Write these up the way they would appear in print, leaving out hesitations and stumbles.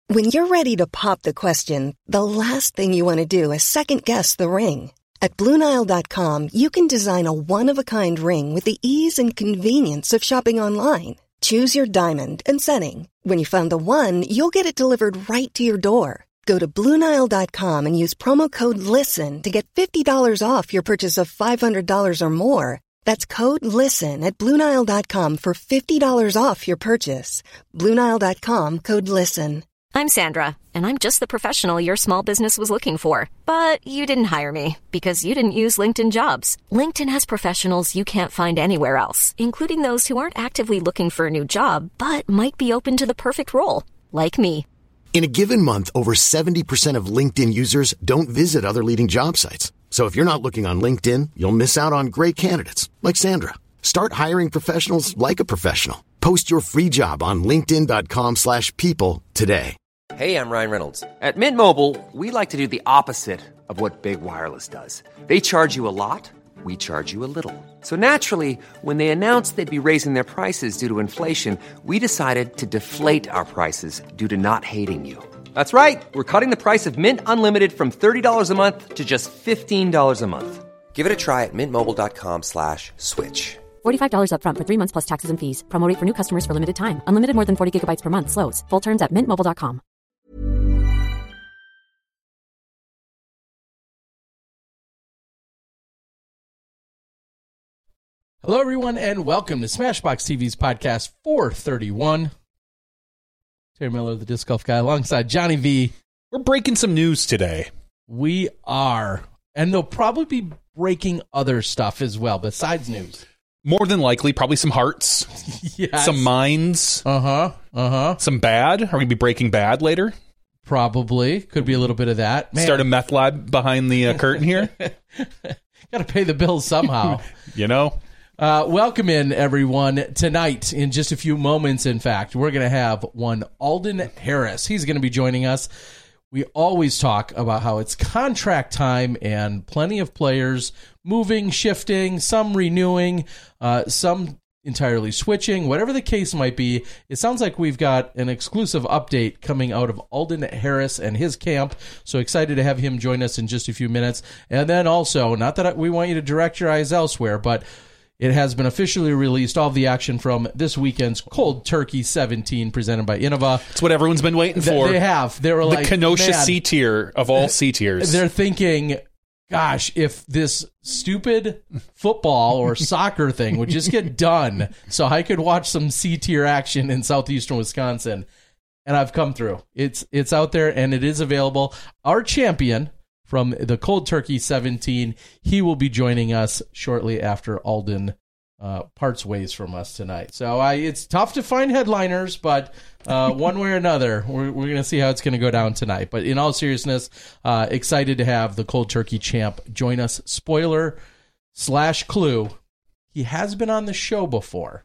When you're ready to pop the question, the last thing you want to do is second-guess the ring. At BlueNile.com, you can design a one-of-a-kind ring with the ease and convenience of shopping online. Choose your diamond and setting. When you find the one, you'll get it delivered right to your door. Go to BlueNile.com and use promo code LISTEN to get $50 off your purchase of $500 or more. That's code LISTEN at BlueNile.com for $50 off your purchase. BlueNile.com, code LISTEN. I'm Sandra, and I'm just the professional your small business was looking for. But you didn't hire me because you didn't use LinkedIn Jobs. LinkedIn has professionals you can't find anywhere else, including those who aren't actively looking for a new job, but might be open to the perfect role, like me. In a given month, over 70% of LinkedIn users don't visit other leading job sites. So if you're not looking on LinkedIn, you'll miss out on great candidates like Sandra. Start hiring professionals like a professional. Post your free job on linkedin.com/people today. Hey, I'm Ryan Reynolds. At Mint Mobile, we like to do the opposite of what Big Wireless does. They charge you a lot, we charge you a little. So naturally, when they announced they'd be raising their prices due to inflation, we decided to deflate our prices due to not hating you. That's right. We're cutting the price of Mint Unlimited from $30 a month to just $15 a month. Give it a try at mintmobile.com/switch. $45 up front for 3 months plus taxes and fees. Promo rate for new customers for limited time. Unlimited more than 40 gigabytes per month. Slows full terms at mintmobile.com. Hello, everyone, and welcome to Smashbox TV's podcast 431. Terry Miller, the Disc Golf Guy, alongside Johnny V. We're breaking some news today. We are. And they'll probably be breaking other stuff as well, besides news. More than likely, probably some hearts. Yes. Some minds. Some bad. Are we going to be breaking bad later? Probably. Could be a little bit of that. Man. Start a meth lab behind the curtain here. Got to pay the bills somehow. You know? Welcome in, everyone. Tonight, in just a few moments, in fact, we're going to have one Alden Harris. He's going to be joining us. We always talk about how it's contract time and plenty of players moving, shifting, some renewing, some entirely switching, whatever the case might be. It sounds like we've got an exclusive update coming out of Alden Harris and his camp. So excited to have him join us in just a few minutes. And then also, not that we want you to direct your eyes elsewhere, but it has been officially released, all of the action from this weekend's Cold Turkey 17 presented by Innova. It's what everyone's been waiting for. They have. They were like, the Kenosha man, C tier of all C tiers. They're thinking, gosh, if this stupid football or soccer thing would just get done so I could watch some C tier action in southeastern Wisconsin. And I've come through. It's out there and it is available. Our champion from the Cold Turkey 17, he will be joining us shortly after Alden parts ways from us tonight. So it's tough to find headliners, but one way or another, we're going to see how it's going to go down tonight. But in all seriousness, excited to have the Cold Turkey champ join us. Spoiler/clue, he has been on the show before.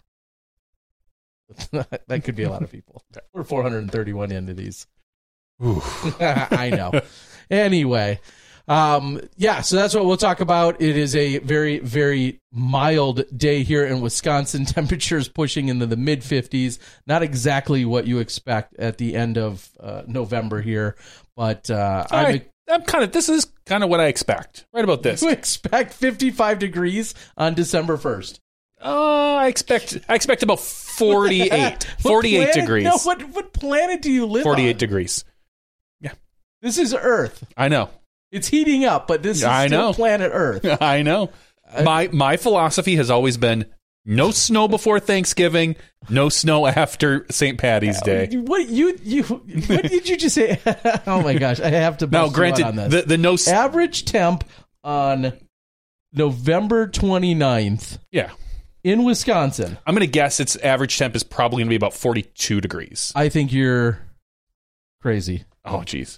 That could be a lot of people. We're 431 into these. I know. Anyway, so that's what we'll talk about. It is a very, very mild day here in Wisconsin. Temperatures pushing into the mid-50s. Not exactly what you expect at the end of November here, but this is kind of what I expect. Right about this. You expect 55 degrees on December 1st. I expect about 48. 48 degrees. No, what planet do you live on? 48 degrees. This is Earth. I know. It's heating up, but this is still planet Earth. I know. My philosophy has always been no snow before Thanksgiving, no snow after St. Patty's Day. What did you just say? Oh my gosh, I have to bust you out on this. The no average temp on November 29th. Yeah. In Wisconsin. I'm going to guess its average temp is probably going to be about 42 degrees. I think you're crazy. Oh, geez.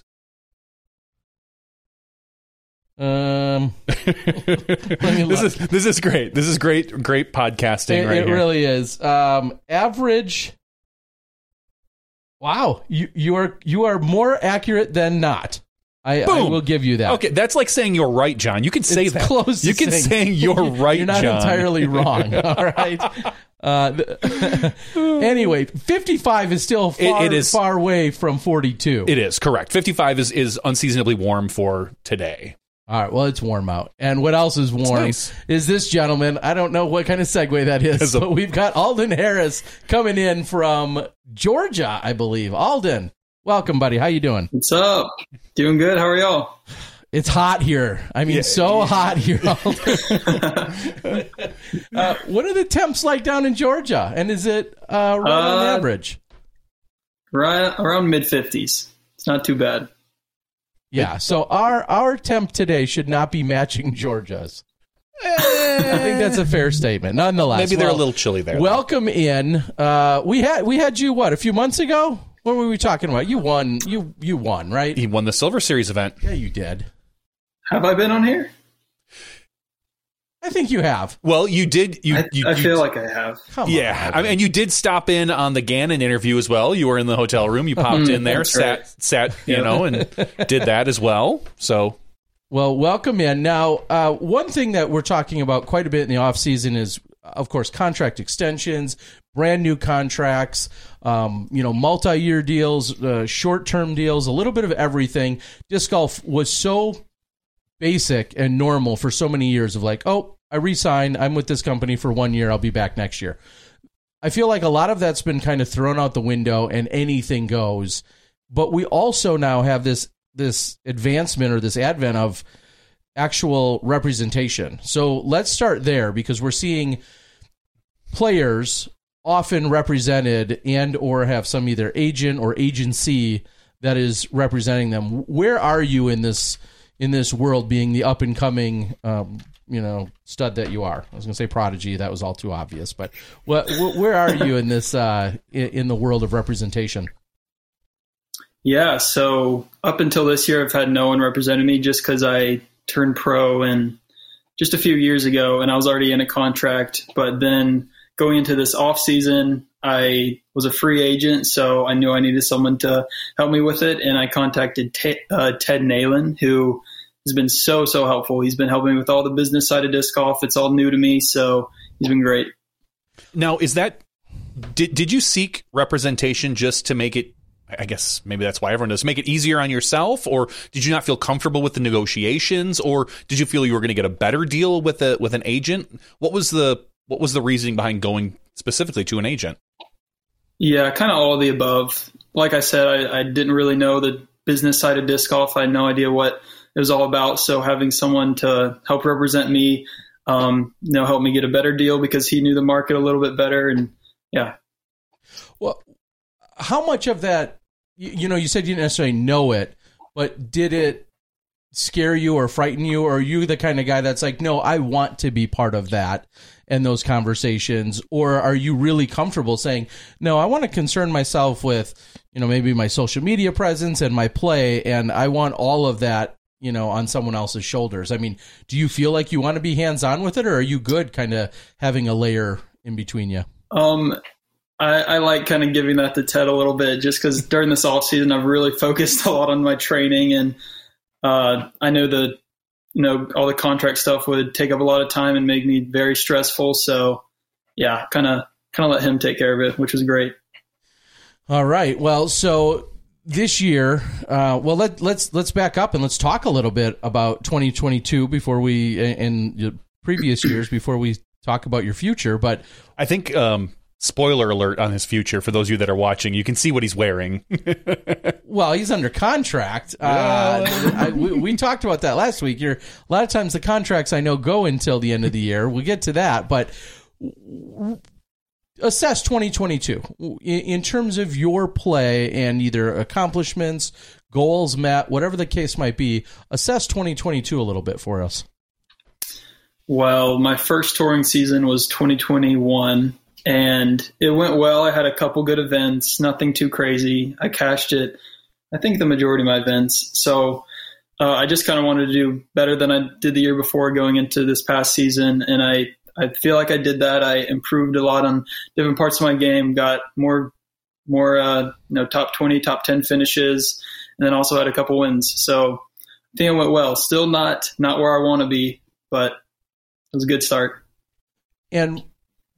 This is great. This is great podcasting right here. It really is. Average. Wow, you are more accurate than not. I will give you that. Okay, that's like saying you're right, John. You can say that. Close. You can say you're right, You're not John. entirely wrong. All right. Anyway, 55 is still far away from 42. It is, correct. 55 is unseasonably warm for today. All right, well, it's warm out. And what else is warm is this gentleman. I don't know what kind of segue that is, but we've got Alden Harris coming in from Georgia, I believe. Alden, welcome, buddy. How you doing? What's up? Doing good. How are y'all? It's hot here. I mean, hot here. What are the temps like down in Georgia? And is it right on average? Right around mid-50s. It's not too bad. Yeah, so our temp today should not be matching Georgia's. I think that's a fair statement. Nonetheless, maybe they're a little chilly there. Welcome in. We had you a few months ago? What were we talking about? You won. You won, right? He won the Silver Series event. Yeah, you did. Have I been on here? I think you have. Well, you did. I feel like I have. Come yeah, on, and you did stop in on the Gannon interview as well. You were in the hotel room. You popped in there, sat, and did that as well. So, well, welcome in. Now, one thing that we're talking about quite a bit in the off season is, of course, contract extensions, brand new contracts, multi-year deals, short-term deals, a little bit of everything. Disc golf was so basic and normal for so many years of like, oh, I re-sign, I'm with this company for 1 year, I'll be back next year. I feel like a lot of that's been kind of thrown out the window and anything goes. But we also now have this advancement or this advent of actual representation. So let's start there, because we're seeing players often represented and or have some either agent or agency that is representing them. Where are you in this world, being the up and coming stud that you are? I was going to say prodigy. That was all too obvious. But where are you in this in the world of representation? Yeah, so up until this year, I've had no one representing me just because I turned pro and just a few years ago, and I was already in a contract. But then going into this off season, I was a free agent, so I knew I needed someone to help me with it, and I contacted Ted Nalen, who has been so helpful. He's been helping me with all the business side of disc golf. It's all new to me, so he's been great. Now, did you seek representation just to make it, I guess maybe that's why everyone does, make it easier on yourself, or did you not feel comfortable with the negotiations, or did you feel you were going to get a better deal with an agent? What was the reasoning behind going specifically to an agent? Yeah, kind of all of the above. Like I said, I didn't really know the business side of disc golf. I had no idea what it was all about. So having someone to help represent me, help me get a better deal because he knew the market a little bit better. And yeah. Well, how much of that, you said you didn't necessarily know it, but did it scare you or frighten you? Or are you the kind of guy that's like, no, I want to be part of that and those conversations? Or are you really comfortable saying, no, I want to concern myself with, maybe my social media presence and my play, and I want all of that, on someone else's shoulders? I mean, do you feel like you want to be hands-on with it, or are you good kind of having a layer in between you? I like kind of giving that to Ted a little bit, just because during this off season, I've really focused a lot on my training, and I know all the contract stuff would take up a lot of time and make me very stressful. So yeah, kind of let him take care of it, which was great. All right. Well, so this year, let's back up and let's talk a little bit about 2022 before we, and previous years, before we talk about your future. But I think, spoiler alert on his future for those of you that are watching, you can see what he's wearing. Well, he's under contract. We talked about that last week. A lot of times the contracts I know go until the end of the year. We'll get to that, but assess 2022 in terms of your play and either accomplishments, goals met, whatever the case might be. Assess 2022 a little bit for us. Well, my first touring season was 2021. And it went well. I had a couple good events, nothing too crazy. I cashed it, I think, the majority of my events. So I just kind of wanted to do better than I did the year before going into this past season. And I feel like I did that. I improved a lot on different parts of my game, got more top 20, top 10 finishes, and then also had a couple wins. So I think it went well. Still not where I want to be, but it was a good start. And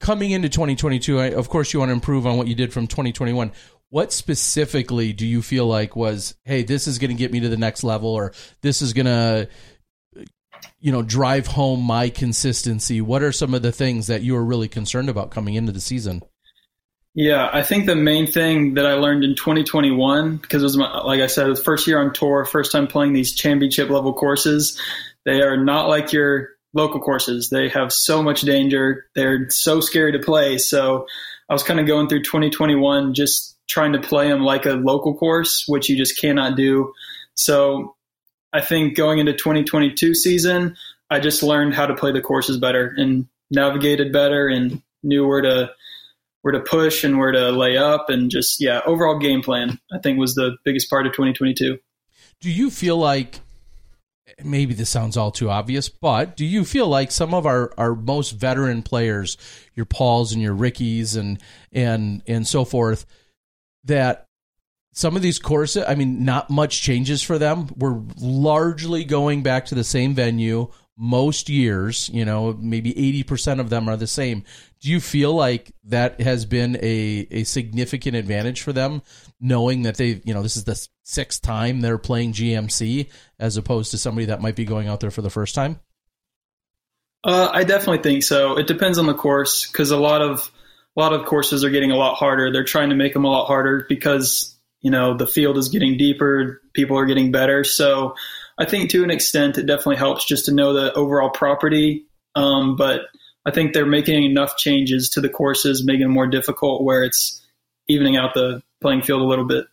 coming into 2022, of course, you want to improve on what you did from 2021. What specifically do you feel like was, hey, this is going to get me to the next level, or this is going to, drive home my consistency? What are some of the things that you were really concerned about coming into the season? Yeah, I think the main thing that I learned in 2021, because it was like I said, it was first year on tour, first time playing these championship level courses. They are not like your local courses. They have so much danger. They're so scary to play. So I was kind of going through 2021 just trying to play them like a local course, which you just cannot do. So I think going into 2022 season, I just learned how to play the courses better and navigated better and knew where to push and where to lay up, and just, overall game plan, I think, was the biggest part of 2022. Do you feel like, maybe this sounds all too obvious, but do you feel like some of our most veteran players, your Pauls and your Rickies and so forth, that some of these courses, I mean, not much changes for them. We're largely going back to the same venue most years, maybe 80% of them are the same. Do you feel like that has been a significant advantage for them, knowing that this is the sixth time they're playing GMC, as opposed to somebody that might be going out there for the first time? I definitely think so. It depends on the course, because a lot of courses are getting a lot harder. They're trying to make them a lot harder because, the field is getting deeper, people are getting better. So I think to an extent it definitely helps just to know the overall property. But I think they're making enough changes to the courses, making them more difficult, where it's evening out the playing field a little bit.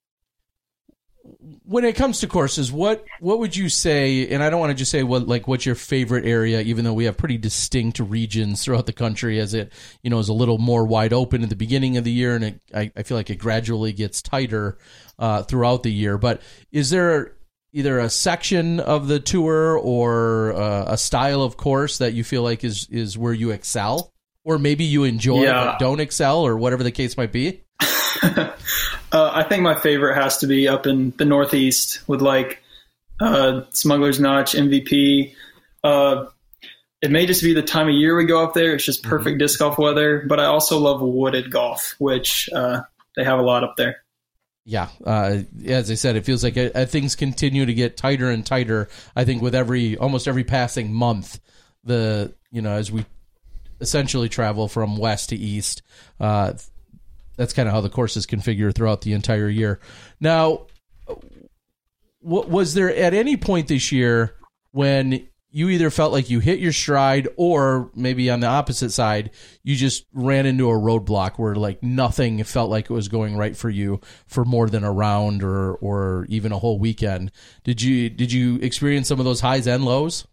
When it comes to courses, what would you say, and I don't want to just say what's your favorite area, even though we have pretty distinct regions throughout the country, as it, is a little more wide open at the beginning of the year, and I feel like it gradually gets tighter throughout the year. But is there either a section of the tour or a style of course that you feel like is where you excel, or maybe you enjoy but don't excel, or whatever the case might be? I think my favorite has to be up in the Northeast with Smuggler's Notch, MVP. It may just be the time of year we go up there. It's just perfect disc golf weather. But I also love wooded golf, which they have a lot up there. Yeah, as I said, it feels like things continue to get tighter and tighter. I think with almost every passing month, as we essentially travel from west to east, that's kind of how the courses configure throughout the entire year. Now, was there at any point this year when you either felt like you hit your stride, or maybe on the opposite side, you just ran into a roadblock where nothing felt like it was going right for you for more than a round or even a whole weekend? Did you experience some of those highs and lows?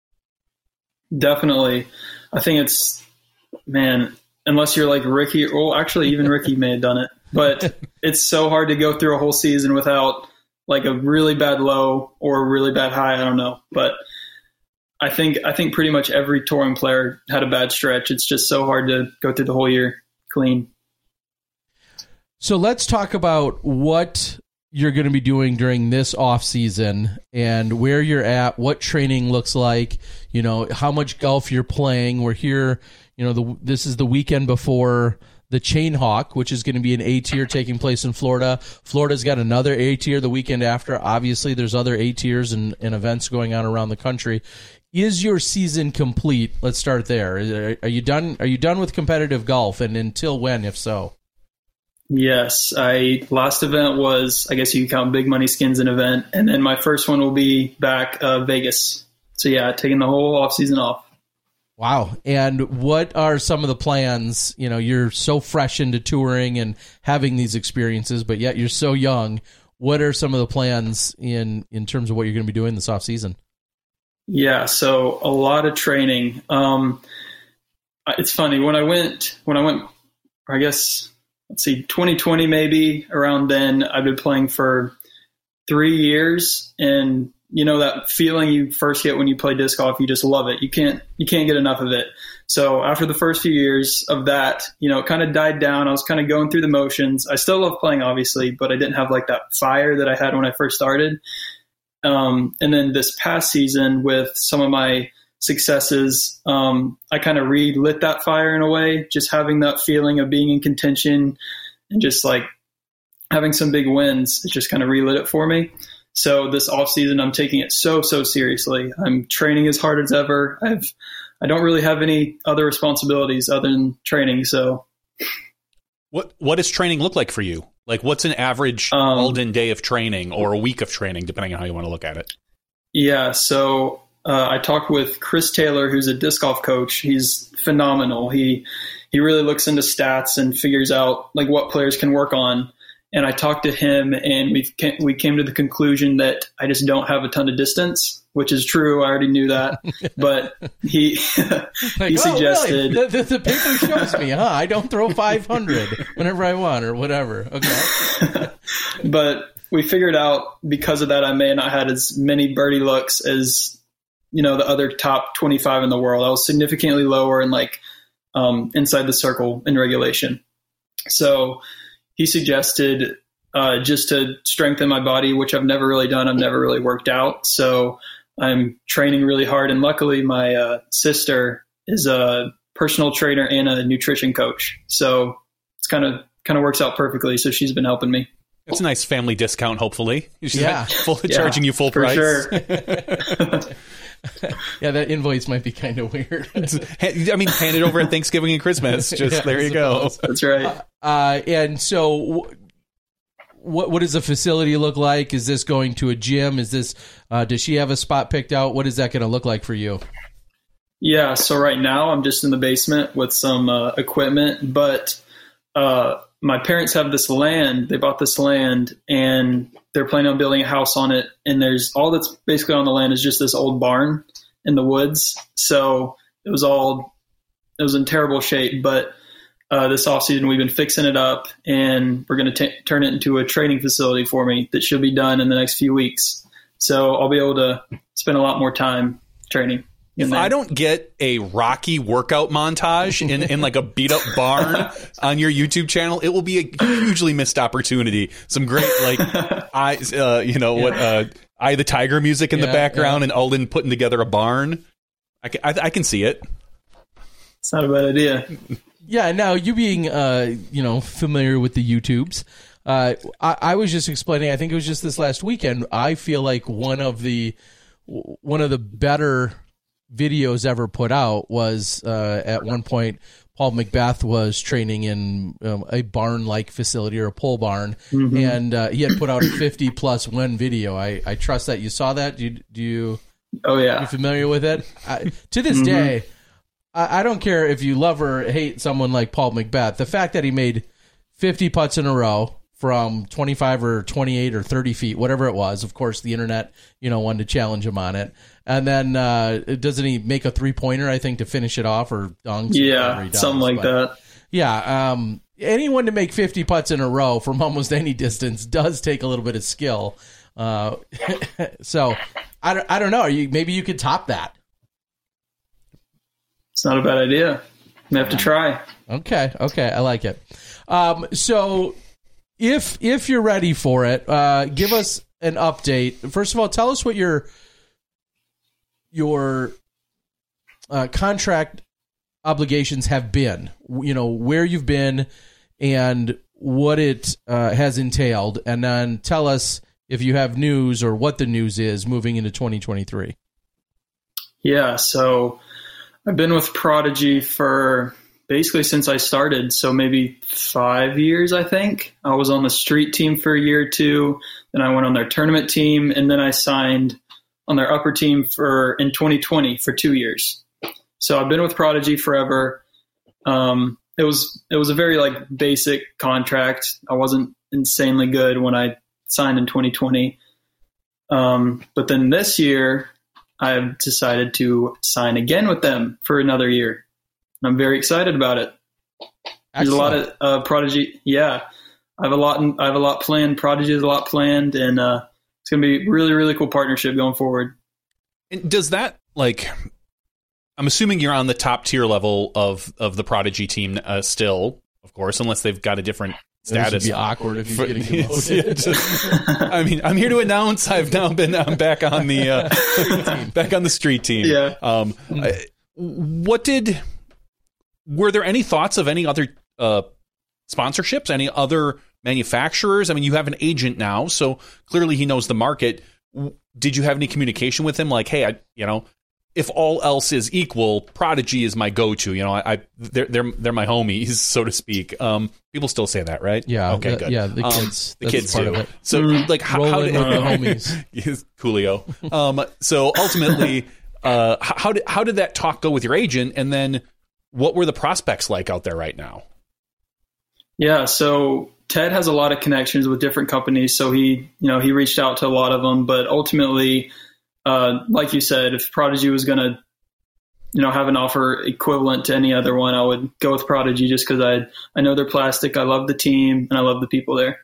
Definitely. I think it's, unless you're like Ricky, well, actually even Ricky may have done it, but it's so hard to go through a whole season without a really bad low or a really bad high. I don't know. But I think pretty much every touring player had a bad stretch. It's just so hard to go through the whole year clean. So let's talk about what you're going to be doing during this off season and where you're at, what training looks like, how much golf you're playing. We're here, this is the weekend before the Chain Hawk, which is going to be an A-tier taking place in Florida. Florida's got another A-tier the weekend after. Obviously, there's other A-tiers and events going on around the country. Is your season complete? Let's start there. Are you done? Are you done with competitive golf, and until when, if so? Yes, last event was, I guess you can count Big Money Skins an event, and then my first one will be back Vegas. So taking the whole off season off. Wow. And what are some of the plans? You're so fresh into touring and having these experiences, but yet you're so young. What are some of the plans in terms of what you're going to be doing this off season? Yeah, so a lot of training. It's funny, when I went, I guess, 2020 maybe, around then, I've been playing for 3 years, and that feeling you first get when you play disc golf, you just love it. You can't get enough of it. So after the first few years of that, it kind of died down. I was kind of going through the motions. I still love playing, obviously, but I didn't have that fire that I had when I first started. And then this past season, with some of my successes, I kind of relit that fire in a way, just having that feeling of being in contention and just like having some big wins. It just kind of relit it for me. So this off season, I'm taking it so seriously. I'm training as hard as ever. I don't really have any other responsibilities other than training. So what does training look like for you? Like, what's an average Alden day of training or a week of training, depending on how you want to look at it? Yeah. So I talked with Chris Taylor, who's a disc golf coach. He's phenomenal. He really looks into stats and figures out like what players can work on. And I talked to him, and we came to the conclusion that I just don't have a ton of distance, which is true. I already knew that, but he like, he suggested really? the paper shows me, I don't throw 500 whenever I want or whatever. Okay, but we figured out because of that, I may not had as many birdie looks as the other top 25 in the world. I was significantly lower in like inside the circle in regulation. So he suggested just to strengthen my body, which I've never really done. I've never really worked out. So I'm training really hard. And luckily, my sister is a personal trainer and a nutrition coach. So it's kind of works out perfectly. So she's been helping me. It's a nice family discount, hopefully. She's charging you full for price. Sure. Yeah, that invoice might be kind of weird. I mean, hand it over at Thanksgiving and Christmas. Just there you go. That's right. And so, what does the facility look like? Is this going to a gym? Is this? Does she have a spot picked out? What is that going to look like for you? Yeah. So right now I'm just in the basement with some equipment, but my parents have this land. They bought this land and they're planning on building a house on it. And there's all that's basically on the land is just this old barn in the woods. So it was in terrible shape, but this off season we've been fixing it up and we're going to turn it into a training facility for me that should be done in the next few weeks. So I'll be able to spend a lot more time training. If I don't get a Rocky workout montage in like a beat up barn on your YouTube channel, it will be a hugely missed opportunity. Some great like Eye the Tiger music in the background and Alden putting together a barn. I can see it. It's not a bad idea. Yeah. Now you being familiar with the YouTubes, I was just explaining. I think it was just this last weekend. I feel like one of the better videos ever put out was at one point Paul McBeth was training in a barn-like facility or a pole barn, and he had put out a 50-plus win video. I trust that you saw that. Do you? Oh yeah, you familiar with it? To this day, I don't care if you love or hate someone like Paul McBeth. The fact that he made 50 putts in a row from 25 or 28 or 30 feet, whatever it was. Of course, the internet, wanted to challenge him on it. And then doesn't he make a three-pointer, I think, to finish it off or dunks? Yeah, something like that. Yeah. Anyone to make 50 putts in a row from almost any distance does take a little bit of skill. So I don't know. Maybe you could top that. It's not a bad idea. I have to try. Okay. I like it. So if you're ready for it, give us an update. First of all, tell us what your contract obligations have been, where you've been and what it has entailed. And then tell us if you have news or what the news is moving into 2023. Yeah. So I've been with Prodigy for basically since I started. So maybe 5 years, I think. I was on the street team for a year or two. Then I went on their tournament team, and then I signed on their upper team in 2020 for 2 years. So I've been with Prodigy forever. It was a very basic contract. I wasn't insanely good when I signed in 2020. But then this year I've decided to sign again with them for another year. And I'm very excited about it. There's a lot of Prodigy. Yeah. I have a lot planned. Prodigy has a lot planned, and it's going to be a really, really cool partnership going forward. And does that, I'm assuming you're on the top tier level of the Prodigy team still, of course, unless they've got a different status. It would be awkward if he's getting demoted. I mean, I'm here to announce I'm back on the back on the street team. Yeah. Were there any thoughts of any other sponsorships, any other manufacturers? I mean, you have an agent now, so clearly he knows the market. Did you have any communication with him? Like, hey, if all else is equal, Prodigy is my go-to. They're my homies, so to speak. People still say that, right? Yeah. Okay, good. Yeah, the kids. The kids part do. of it. So, like, how did the homies? Coolio. So ultimately, how did that talk go with your agent? And then, what were the prospects like out there right now? Yeah. So Ted has a lot of connections with different companies. So he reached out to a lot of them, but ultimately, like you said, if Prodigy was going to, have an offer equivalent to any other one, I would go with Prodigy just because I know they're plastic. I love the team and I love the people there.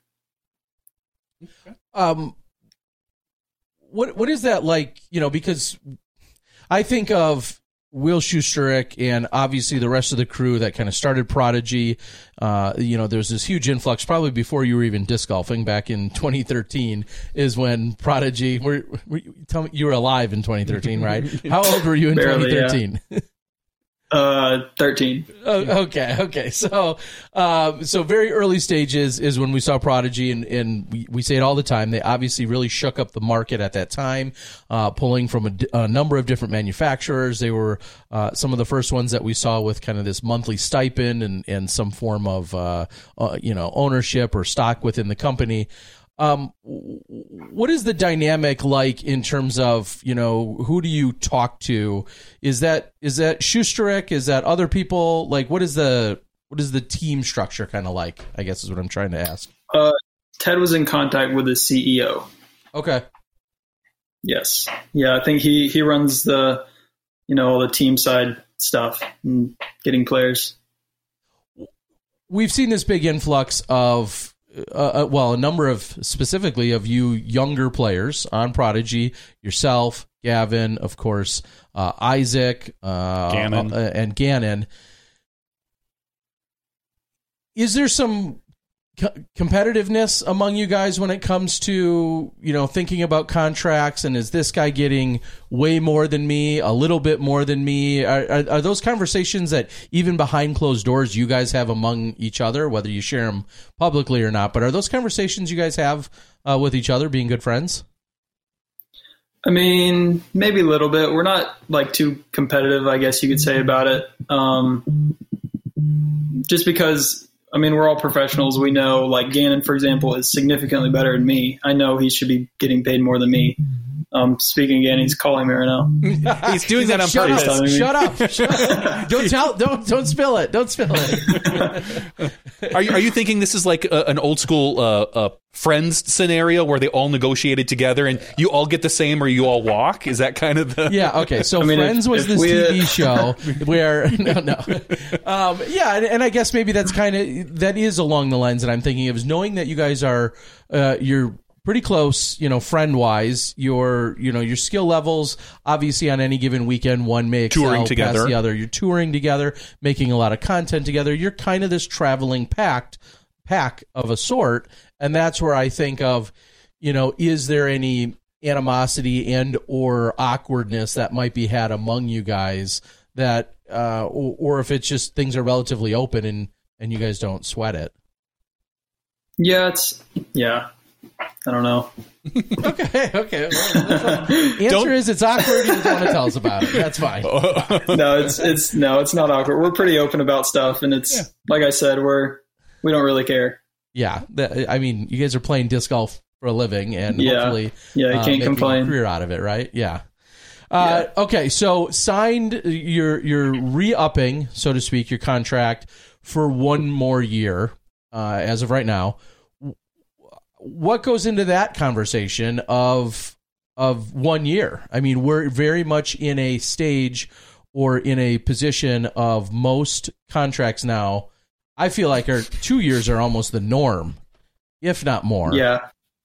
What is that like? Because I think of Will Schusterich and obviously the rest of the crew that kind of started Prodigy. There's this huge influx probably before you were even disc golfing back in 2013 is when Prodigy, tell me, you were alive in 2013, right? How old were you in Barely, 2013? Yeah. 13. Okay. So very early stages is when we saw Prodigy, and we say it all the time. They obviously really shook up the market at that time, pulling from a number of different manufacturers. They were some of the first ones that we saw with kind of this monthly stipend and some form of ownership or stock within the company. What is the dynamic like in terms of, who do you talk to? Is that Schusterich? Is that other people? Like, what is the team structure kind of like, I guess is what I'm trying to ask. Ted was in contact with the CEO. Okay. Yes. Yeah. I think he runs the, all the team side stuff and getting players. We've seen this big influx of, a number of specifically of you younger players on Prodigy, yourself, Gavin, of course, Isaac, Gannon. And Gannon. Is there some competitiveness among you guys when it comes to, thinking about contracts, and is this guy getting way more than me, a little bit more than me? Are those conversations that even behind closed doors you guys have among each other, whether you share them publicly or not, but are those conversations you guys have with each other, being good friends? I mean, maybe a little bit. We're not like too competitive, I guess you could say, about it. Just because, we're all professionals. We know, like Gannon, for example, is significantly better than me. I know he should be getting paid more than me. Speaking again, he's calling me right now. He's doing that on purpose. Shut up. Don't spill it. Don't spill it. Are you thinking this is like an old school Friends scenario where they all negotiated together and you all get the same or you all walk? Is that kind of the... Yeah, okay. So Friends was this TV show where... No. And I guess maybe that is along the lines that I'm thinking of, is knowing that you guys are... you're pretty close, friend-wise. Your skill levels, obviously, on any given weekend, one may excel touring together. Past the other. You're touring together, making a lot of content together. You're kind of this traveling pack of a sort, and that's where I think of, is there any animosity and or awkwardness that might be had among you guys that, or if it's just things are relatively open and you guys don't sweat it? Yeah. I don't know. Okay. Answer is it's awkward. You don't want to tell us about it. That's fine. No, it's not awkward. We're pretty open about stuff, and it's like I said, we don't really care. Yeah, you guys are playing disc golf for a living, and hopefully, you can't complain. A career out of it, right? Yeah. Okay, so signed. You're re-upping, so to speak, your contract for one more year as of right now. What goes into that conversation of 1 year? We're very much in a stage or in a position of most contracts now. I feel like our 2 years are almost the norm, if not more. Yeah.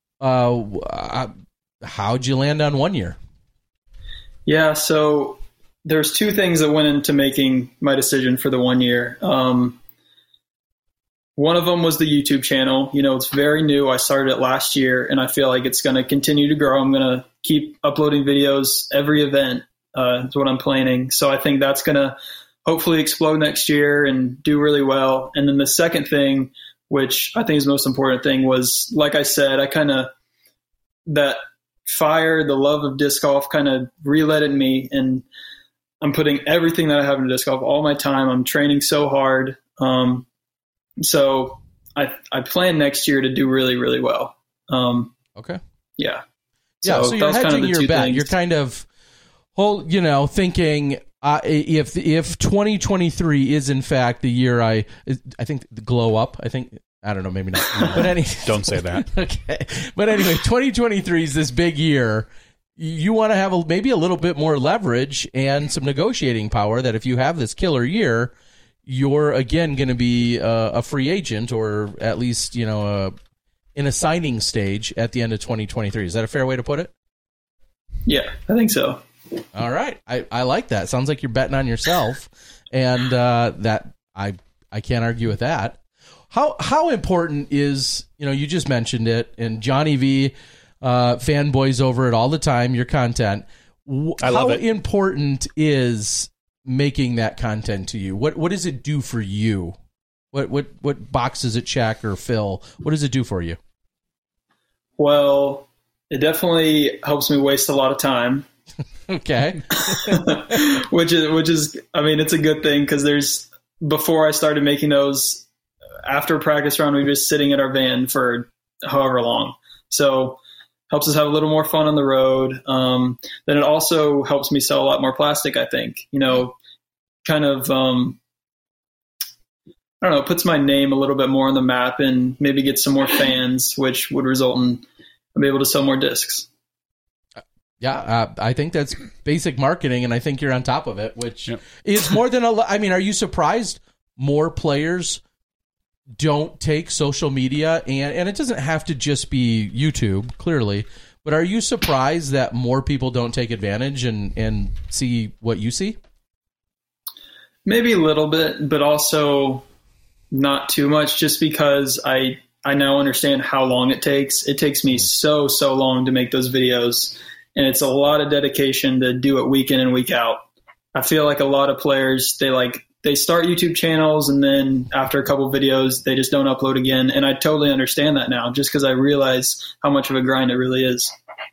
How'd you land on 1 year? Yeah. So there's two things that went into making my decision for the 1 year. one of them was the YouTube channel. You know, it's very new. I started it last year, and I feel like it's going to continue to grow. I'm going to keep uploading videos every event. Is what I'm planning. So I think that's going to hopefully explode next year and do really well. And then the second thing, which I think is the most important thing, was, like I said, that fire, the love of disc golf kind of relit in me, and I'm putting everything that I have into disc golf, all my time. I'm training so hard. So I plan next year to do really, really well. Okay. Yeah. So you're hedging your bet. You're kind of thinking if 2023 is in fact the year I think the glow up, I don't know, maybe not. But don't say that. Okay. But anyway, 2023 is this big year. You want to have maybe a little bit more leverage and some negotiating power that if you have this killer year, you're again going to be a free agent, or at least, in a signing stage at the end of 2023. Is that a fair way to put it? Yeah, I think so. All right. I like that. Sounds like you're betting on yourself, and that I can't argue with that. How important is, you just mentioned it, and Johnny V fanboys over it all the time, your content. I love it. How important is making that content to you? What does it do for you? What box does it check or fill? What does it do for you? Well, it definitely helps me waste a lot of time. Okay. which is, it's a good thing, because before I started making those, after a practice round, we were just sitting in our van for however long. So helps us have a little more fun on the road. Then it also helps me sell a lot more plastic, I think. Kind of, I don't know, puts my name a little bit more on the map and maybe get some more fans, which would result in I'll be able to sell more discs. Yeah, I think that's basic marketing, and I think you're on top of it, which is more than are you surprised more players don't take social media, and it doesn't have to just be YouTube, clearly, but are you surprised that more people don't take advantage and see what you see? Maybe a little bit, but also not too much, just because I now understand how long it takes. It takes me so long to make those videos, and it's a lot of dedication to do it week in and week out. I feel like a lot of players, they start YouTube channels, and then after a couple videos, they just don't upload again. And I totally understand that now, just because I realize how much of a grind it really is.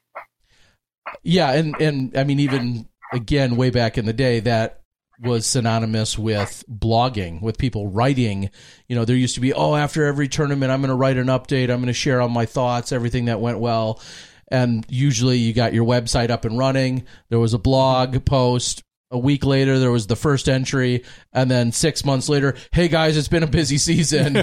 Yeah, and even again, way back in the day, that was synonymous with blogging, with people writing. There used to be, after every tournament, I'm going to write an update. I'm going to share all my thoughts, everything that went well. And usually you got your website up and running. There was a blog post. A week later, there was the first entry, and then 6 months later, hey guys, it's been a busy season.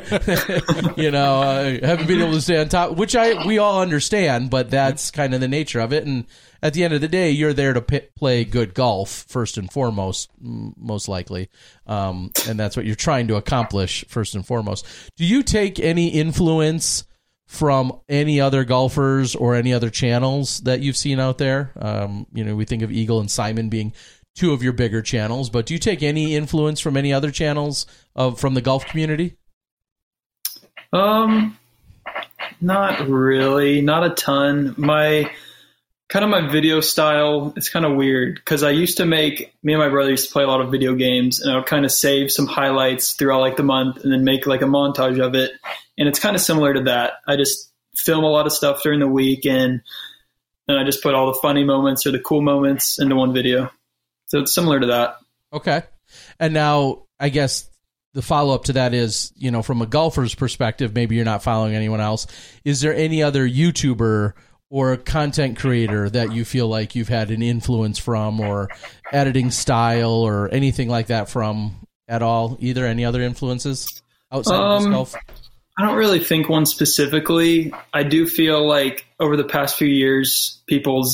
I haven't been able to stay on top, which we all understand, but that's kind of the nature of it. And at the end of the day, you're there to play good golf first and foremost, most likely, and that's what you're trying to accomplish first and foremost. Do you take any influence from any other golfers or any other channels that you've seen out there? We think of Eagle and Simon being two of your bigger channels, but do you take any influence from any other channels from the golf community? Not really, not a ton. My video style, it's kind of weird, because me and my brother used to play a lot of video games, and I would kind of save some highlights throughout the month and then make a montage of it. And it's kind of similar to that. I just film a lot of stuff during the week, and I just put all the funny moments or the cool moments into one video. So it's similar to that. Okay. And now I guess the follow-up to that is, from a golfer's perspective, maybe you're not following anyone else. Is there any other YouTuber or content creator that you feel like you've had an influence from, or editing style or anything like that from at all? Either any other influences outside of disc golf? I don't really think one specifically. I do feel like over the past few years, people's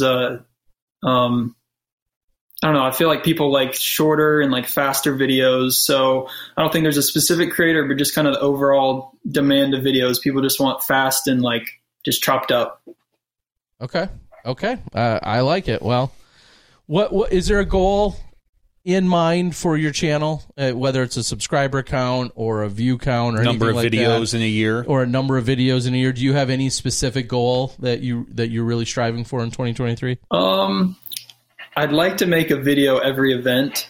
I don't know. I feel like people like shorter and faster videos. So I don't think there's a specific creator, but just kind of the overall demand of videos. People just want fast and just chopped up. Okay. I like it. Well, what is there a goal in mind for your channel, whether it's a subscriber count or a view count or number of like videos that, in a year, or a number of videos in a year? Do you have any specific goal that you're really striving for in 2023? I'd like to make a video every event.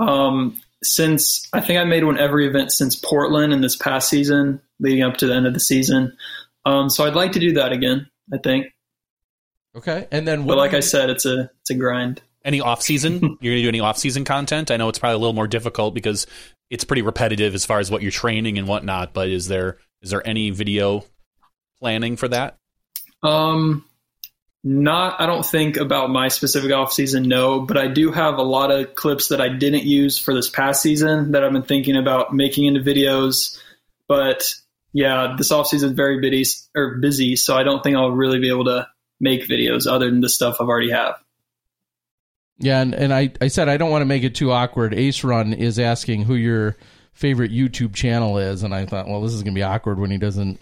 Since I think I made one every event since Portland in this past season, leading up to the end of the season. So I'd like to do that again, I think. Okay. And then but like I said, it's a grind. Any off-season? You're going to do any off-season content? I know it's probably a little more difficult because it's pretty repetitive as far as what you're training and whatnot, but is there any video planning for that? I don't think about my specific off-season, no, but I do have a lot of clips that I didn't use for this past season that I've been thinking about making into videos. But yeah, this off-season is very busy, so I don't think I'll really be able to make videos other than the stuff I've already have. Yeah, and I said I don't want to make it too awkward. Ace Run is asking who your favorite YouTube channel is, and I thought, well, this is going to be awkward when he doesn't.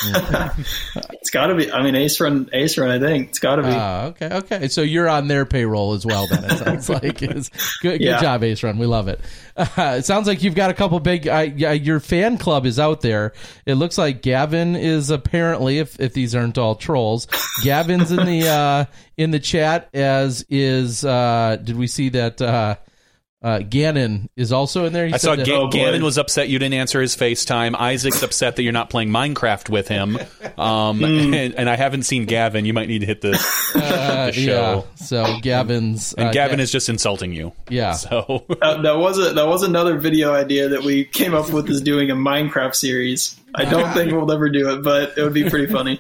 It's got to be. I mean, Ace Run. I think it's got to be. Okay. So you're on their payroll as well. Then it sounds like it's good. Good job, Ace Run. We love it. It sounds like you've got a couple big. Your fan club is out there. It looks like Gavin is apparently, if these aren't all trolls, Gavin's in the chat. As is. Did we see that? Gannon is also in there. I saw Gannon was upset you didn't answer his FaceTime. Isaac's upset that you're not playing Minecraft with him. And I haven't seen Gavin. You might need to hit the show. Yeah. So Gavin's and Gavin is just insulting you. Yeah. So that was another video idea that we came up with, is doing a Minecraft series. I don't think we'll ever do it, but it would be pretty funny.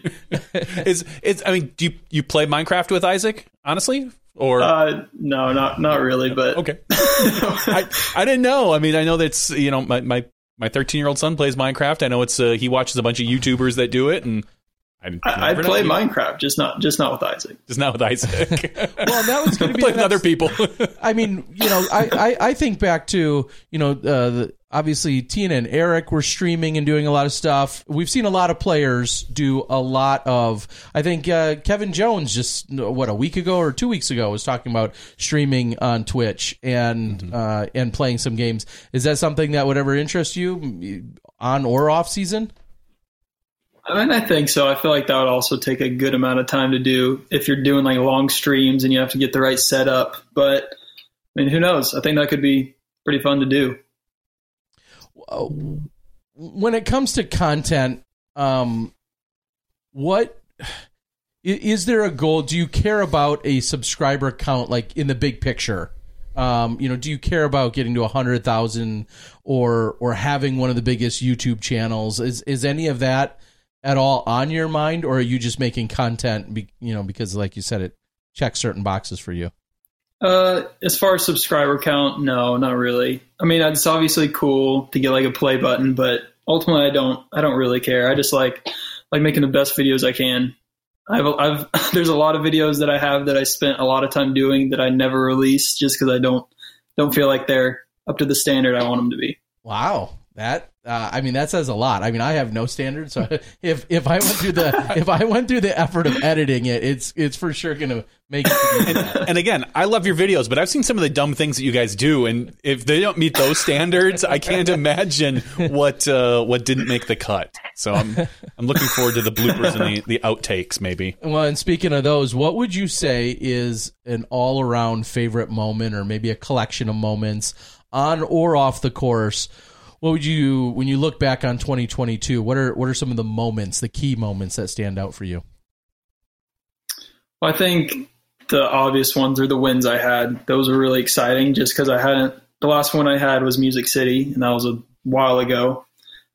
I mean, do you play Minecraft with Isaac? Honestly. Or no, not really, but okay. I didn't know. I mean, I know that's, my 13-year-old son plays Minecraft. I know it's he watches a bunch of YouTubers that do it, and I play Minecraft, just not with Isaac. Just not with Isaac. Well, that was going to be play with other people. I mean, I think back to obviously Tina and Eric were streaming and doing a lot of stuff. We've seen a lot of players do a lot of. I think Kevin Jones just a week ago or 2 weeks ago was talking about streaming on Twitch and playing some games. Is that something that would ever interest you on or off season? I mean, I think so. I feel like that would also take a good amount of time to do if you're doing like long streams and you have to get the right setup. But I mean, who knows? I think that could be pretty fun to do. When it comes to content, what is there a goal? Do you care about a subscriber count, like in the big picture? Do you care about getting to 100,000 or having one of the biggest YouTube channels? Is any of that at all on your mind, or are you just making content, because like you said, it checks certain boxes for you? As far as subscriber count, no, not really. I mean, it's obviously cool to get like a play button, but ultimately I don't really care. I just like making the best videos I can. There's a lot of videos that I have that I spent a lot of time doing that I never release just because I don't feel like they're up to the standard I want them to be. Wow. That that says a lot. I mean, I have no standard, so if I went through the effort of editing it, it's for sure going to make it. And again, I love your videos, but I've seen some of the dumb things that you guys do, and if they don't meet those standards, I can't imagine what didn't make the cut. So I'm looking forward to the bloopers and the outtakes, maybe. Well, and speaking of those, what would you say is an all around favorite moment, or maybe a collection of moments on or off the course? What would you, when you look back on 2022, what are some of the moments, the key moments that stand out for you? Well, I think the obvious ones are the wins I had. Those were really exciting just because the last one I had was Music City, and that was a while ago.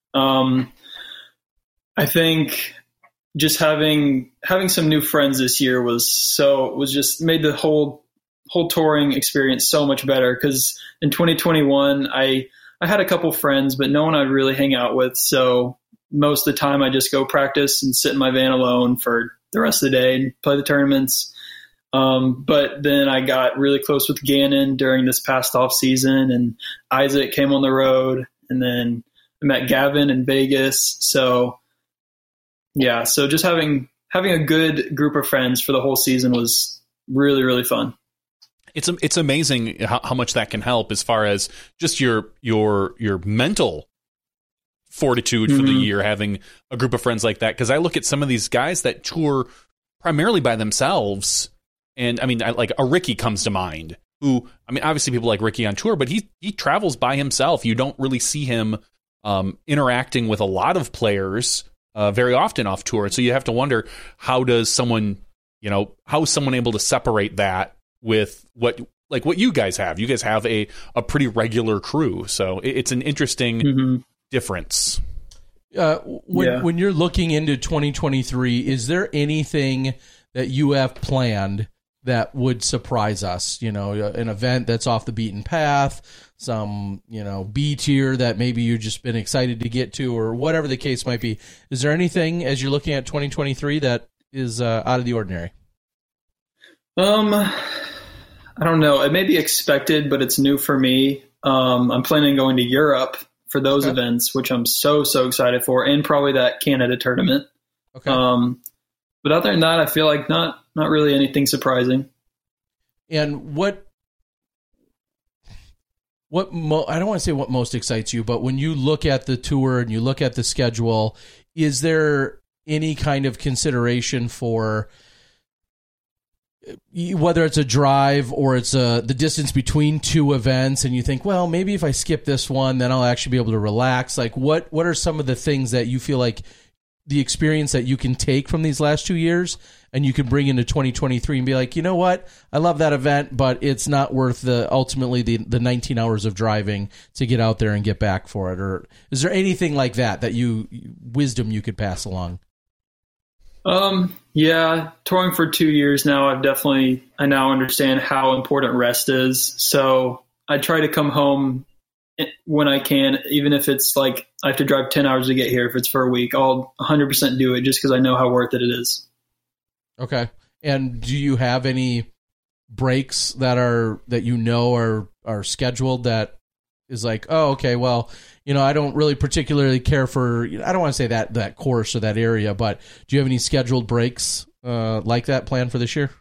I think just having some new friends this year was just made the whole touring experience so much better, because in 2021, I had a couple friends, but no one I'd really hang out with. So most of the time I just go practice and sit in my van alone for the rest of the day and play the tournaments. But then I got really close with Gannon during this past off season, and Isaac came on the road, and then I met Gavin in Vegas. So yeah, so just having a good group of friends for the whole season was really, really fun. It's amazing how much that can help as far as just your mental fortitude for the year, having a group of friends like that. Because I look at some of these guys that tour primarily by themselves, and I mean, like a Ricky comes to mind. Who, I mean, obviously people like Ricky on tour, but he travels by himself. You don't really see him interacting with a lot of players very often off tour. And so you have to wonder, how is someone able to separate that with what you guys have? You guys have a pretty regular crew. So it's an interesting difference. When you're looking into 2023, is there anything that you have planned that would surprise us? You know, an event that's off the beaten path, some, B tier that maybe you've just been excited to get to, or whatever the case might be. Is there anything as you're looking at 2023 that is out of the ordinary? I don't know. It may be expected, but it's new for me. I'm planning on going to Europe for those events, which I'm so excited for, and probably that Canada tournament. Okay. But other than that, I feel like not really anything surprising. And I don't want to say what most excites you, but when you look at the tour and you look at the schedule, is there any kind of consideration for whether it's a drive or it's the distance between two events, and you think, well, maybe if I skip this one, then I'll actually be able to relax? Like, what are some of the things that you feel like the experience that you can take from these last 2 years and you can bring into 2023 and be like, you know what, I love that event, but it's not worth ultimately the 19 hours of driving to get out there and get back for it? Or is there anything like that wisdom you could pass along? Yeah, touring for 2 years now, I now understand how important rest is. So I try to come home when I can, even if it's like I have to drive 10 hours to get here. If it's for a week, I'll 100% do it just because I know how worth it is. Okay. And do you have any breaks that are scheduled that is like, oh, okay, well, I don't really particularly care for, I don't want to say that course or that area, but do you have any scheduled breaks like that planned for this year?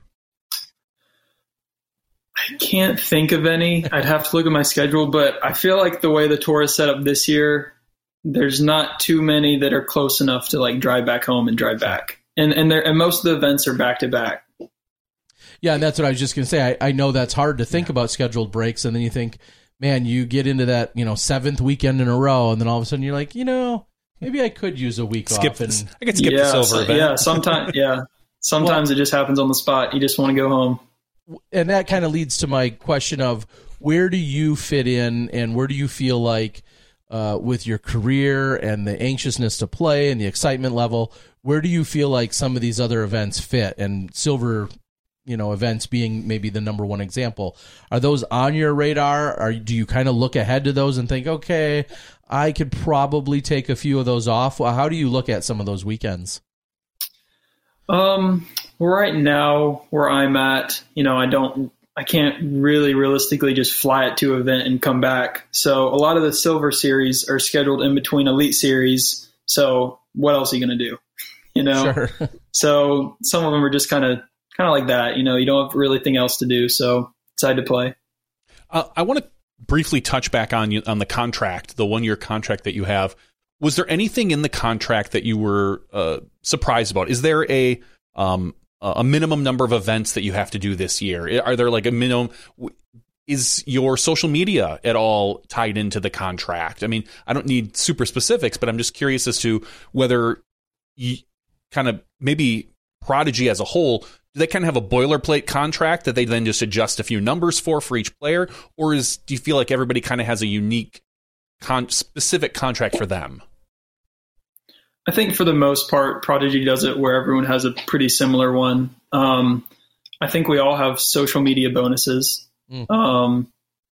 I can't think of any. I'd have to look at my schedule, but I feel like the way the tour is set up this year, there's not too many that are close enough to like drive back home and drive back. And most of the events are back to back. Yeah, and that's what I was just going to say. I know that's hard to think about scheduled breaks, and then you think, man, you get into that, seventh weekend in a row, and then all of a sudden you're like, maybe I could use a week off. I could skip the silver event. Yeah, sometimes it just happens on the spot. You just want to go home. And that kind of leads to my question of, where do you fit in, and where do you feel like with your career and the anxiousness to play and the excitement level, where do you feel like some of these other events fit, and silver events being maybe the number one example? Are those on your radar? Or do you kind of look ahead to those and think, okay, I could probably take a few of those off? How do you look at some of those weekends? Right now where I'm at, I can't really realistically just fly it to an event and come back. So a lot of the silver series are scheduled in between elite series. So what else are you going to do? Sure. So some of them are just kind of like that. You don't have really anything else to do. So decide to play. I want to briefly touch back on the contract, the 1 year contract that you have. Was there anything in the contract that you were surprised about? Is there a minimum number of events that you have to do this year? Are there like a minimum? Is your social media at all tied into the contract? I mean, I don't need super specifics, but I'm just curious as to whether you kind of, maybe Prodigy as a whole, do they kind of have a boilerplate contract that they then just adjust a few numbers for each player? Or do you feel like everybody kind of has a unique specific contract for them? I think for the most part, Prodigy does it where everyone has a pretty similar one. I think we all have social media bonuses. But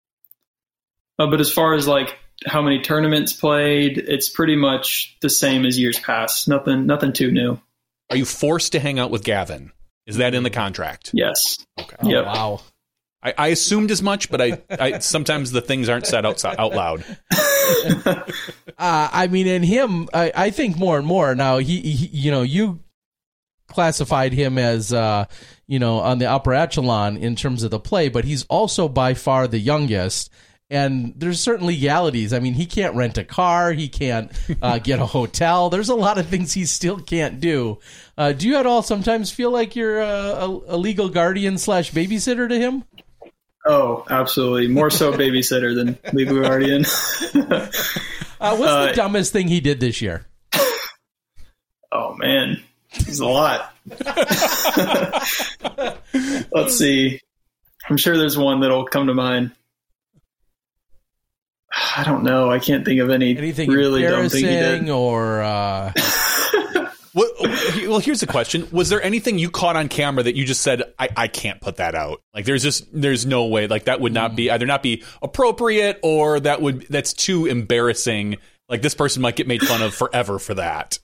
as far as like how many tournaments played, it's pretty much the same as years past. Nothing too new. Are you forced to hang out with Gavin? Is that in the contract? Yes. Okay. Oh, yep. Wow. I assumed as much, but I sometimes the things aren't said out loud. I mean, in him, I think more and more now. classified him as, on the upper echelon in terms of the play, but he's also by far the youngest. And there's certain legalities. I mean, he can't rent a car. He can't get a hotel. There's a lot of things he still can't do. Do you at all sometimes feel like you're a legal guardian / babysitter to him? Oh, absolutely. More so babysitter than legal guardian. What's the dumbest thing he did this year? Oh, man. It's a lot. Let's see. I'm sure there's one that'll come to mind. I don't know. I can't think of anything really dumb thing he did. Or well, here's the question: was there anything you caught on camera that you just said, "I can't put that out"? Like, there's no way. Like, that would not be appropriate, or that's too embarrassing. Like, this person might get made fun of forever for that.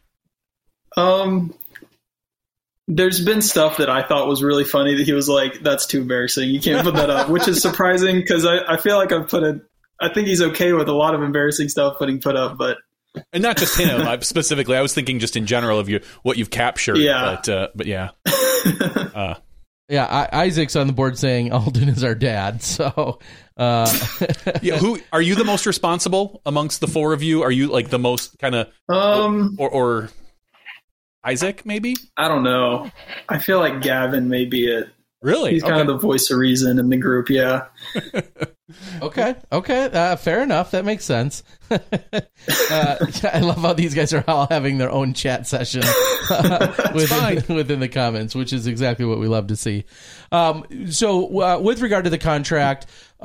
There's been stuff that I thought was really funny that he was like, "That's too embarrassing. You can't put that up," which is surprising because I feel like I think he's okay with a lot of embarrassing stuff putting put up, but and not just him. Specifically, I was thinking just in general of what you've captured. Yeah, but yeah, Isaac's on the board saying Alden is our dad. So, who are you the most responsible amongst the four of you? Are you like the most kind of or Isaac maybe? I don't know. I feel like Gavin may be it. Really? He's kind of the voice of reason in the group. Yeah. Okay. Fair enough. That makes sense. I love how these guys are all having their own chat session within the comments, which is exactly what we love to see. So with regard to the contract,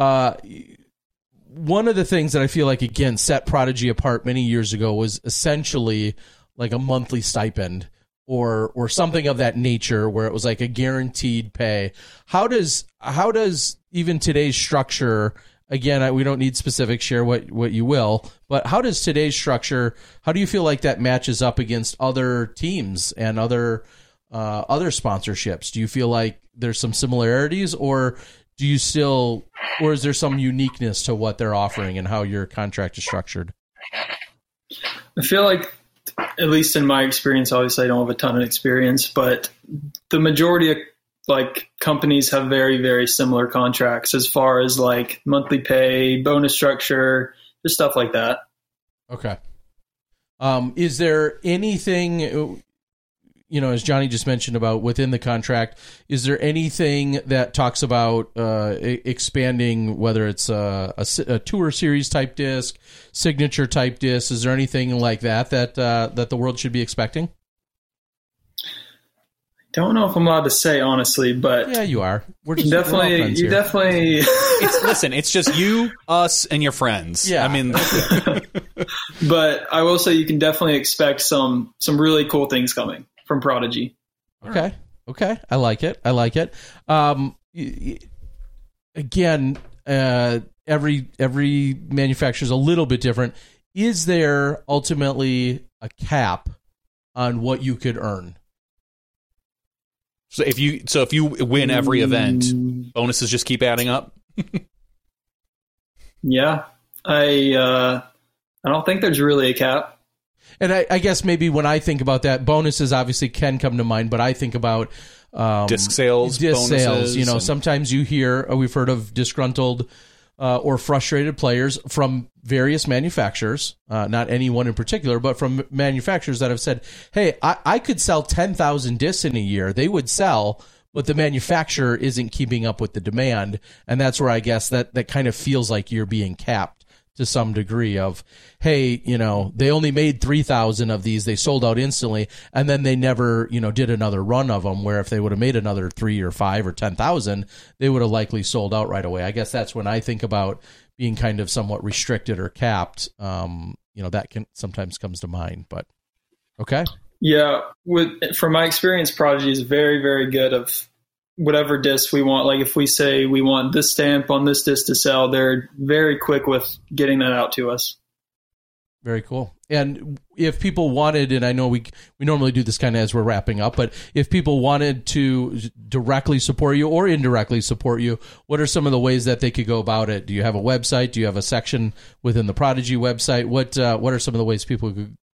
one of the things that I feel like, again, set Prodigy apart many years ago was essentially like a monthly stipend or something of that nature, where it was like a guaranteed pay. How does even today's structure, again, we don't need specifics, share what you will, but how does today's structure, how do you feel like that matches up against other teams and other sponsorships? Do you feel like there's some similarities, or is there some uniqueness to what they're offering and how your contract is structured? I feel like, at least in my experience, obviously I don't have a ton of experience, but the majority of like companies have very, very similar contracts as far as like monthly pay, bonus structure, just stuff like that. Okay. Is there anything, as Johnny just mentioned about within the contract, is there anything that talks about expanding, whether it's a tour series type disc, signature type disc? Is there anything like that the world should be expecting? Don't know if I'm allowed to say, honestly, but yeah, you are. We're definitely. It's just you, us, and your friends. Yeah, I mean, but I will say you can definitely expect some really cool things coming from Prodigy. Okay. I like it. Again, every manufacturer is a little bit different. Is there ultimately a cap on what you could earn? So if you win every event, bonuses just keep adding up? Yeah. I don't think there's really a cap. And I guess maybe when I think about that, bonuses obviously can come to mind, but I think about disc sales. Sometimes you hear, we've heard of disgruntled or frustrated players from various manufacturers, not any one in particular, but from manufacturers that have said, hey, I could sell 10,000 discs in a year. They would sell, but the manufacturer isn't keeping up with the demand. And that's where I guess that kind of feels like you're being capped to some degree of, hey, they only made 3,000 of these. They sold out instantly. And then they never, did another run of them, where if they would have made another 3 or 5 or 10,000, they would have likely sold out right away. I guess that's when I think about being kind of somewhat restricted or capped. That can sometimes comes to mind, but okay. Yeah. From my experience, Prodigy is very, very good of whatever disc we want. Like if we say we want this stamp on this disc to sell, they're very quick with getting that out to us. Very cool. And if people wanted, and I know we normally do this kind of as we're wrapping up, but if people wanted to directly support you or indirectly support you, what are some of the ways that they could go about it? Do you have a website? Do you have a section within the Prodigy website? What are some of the ways people could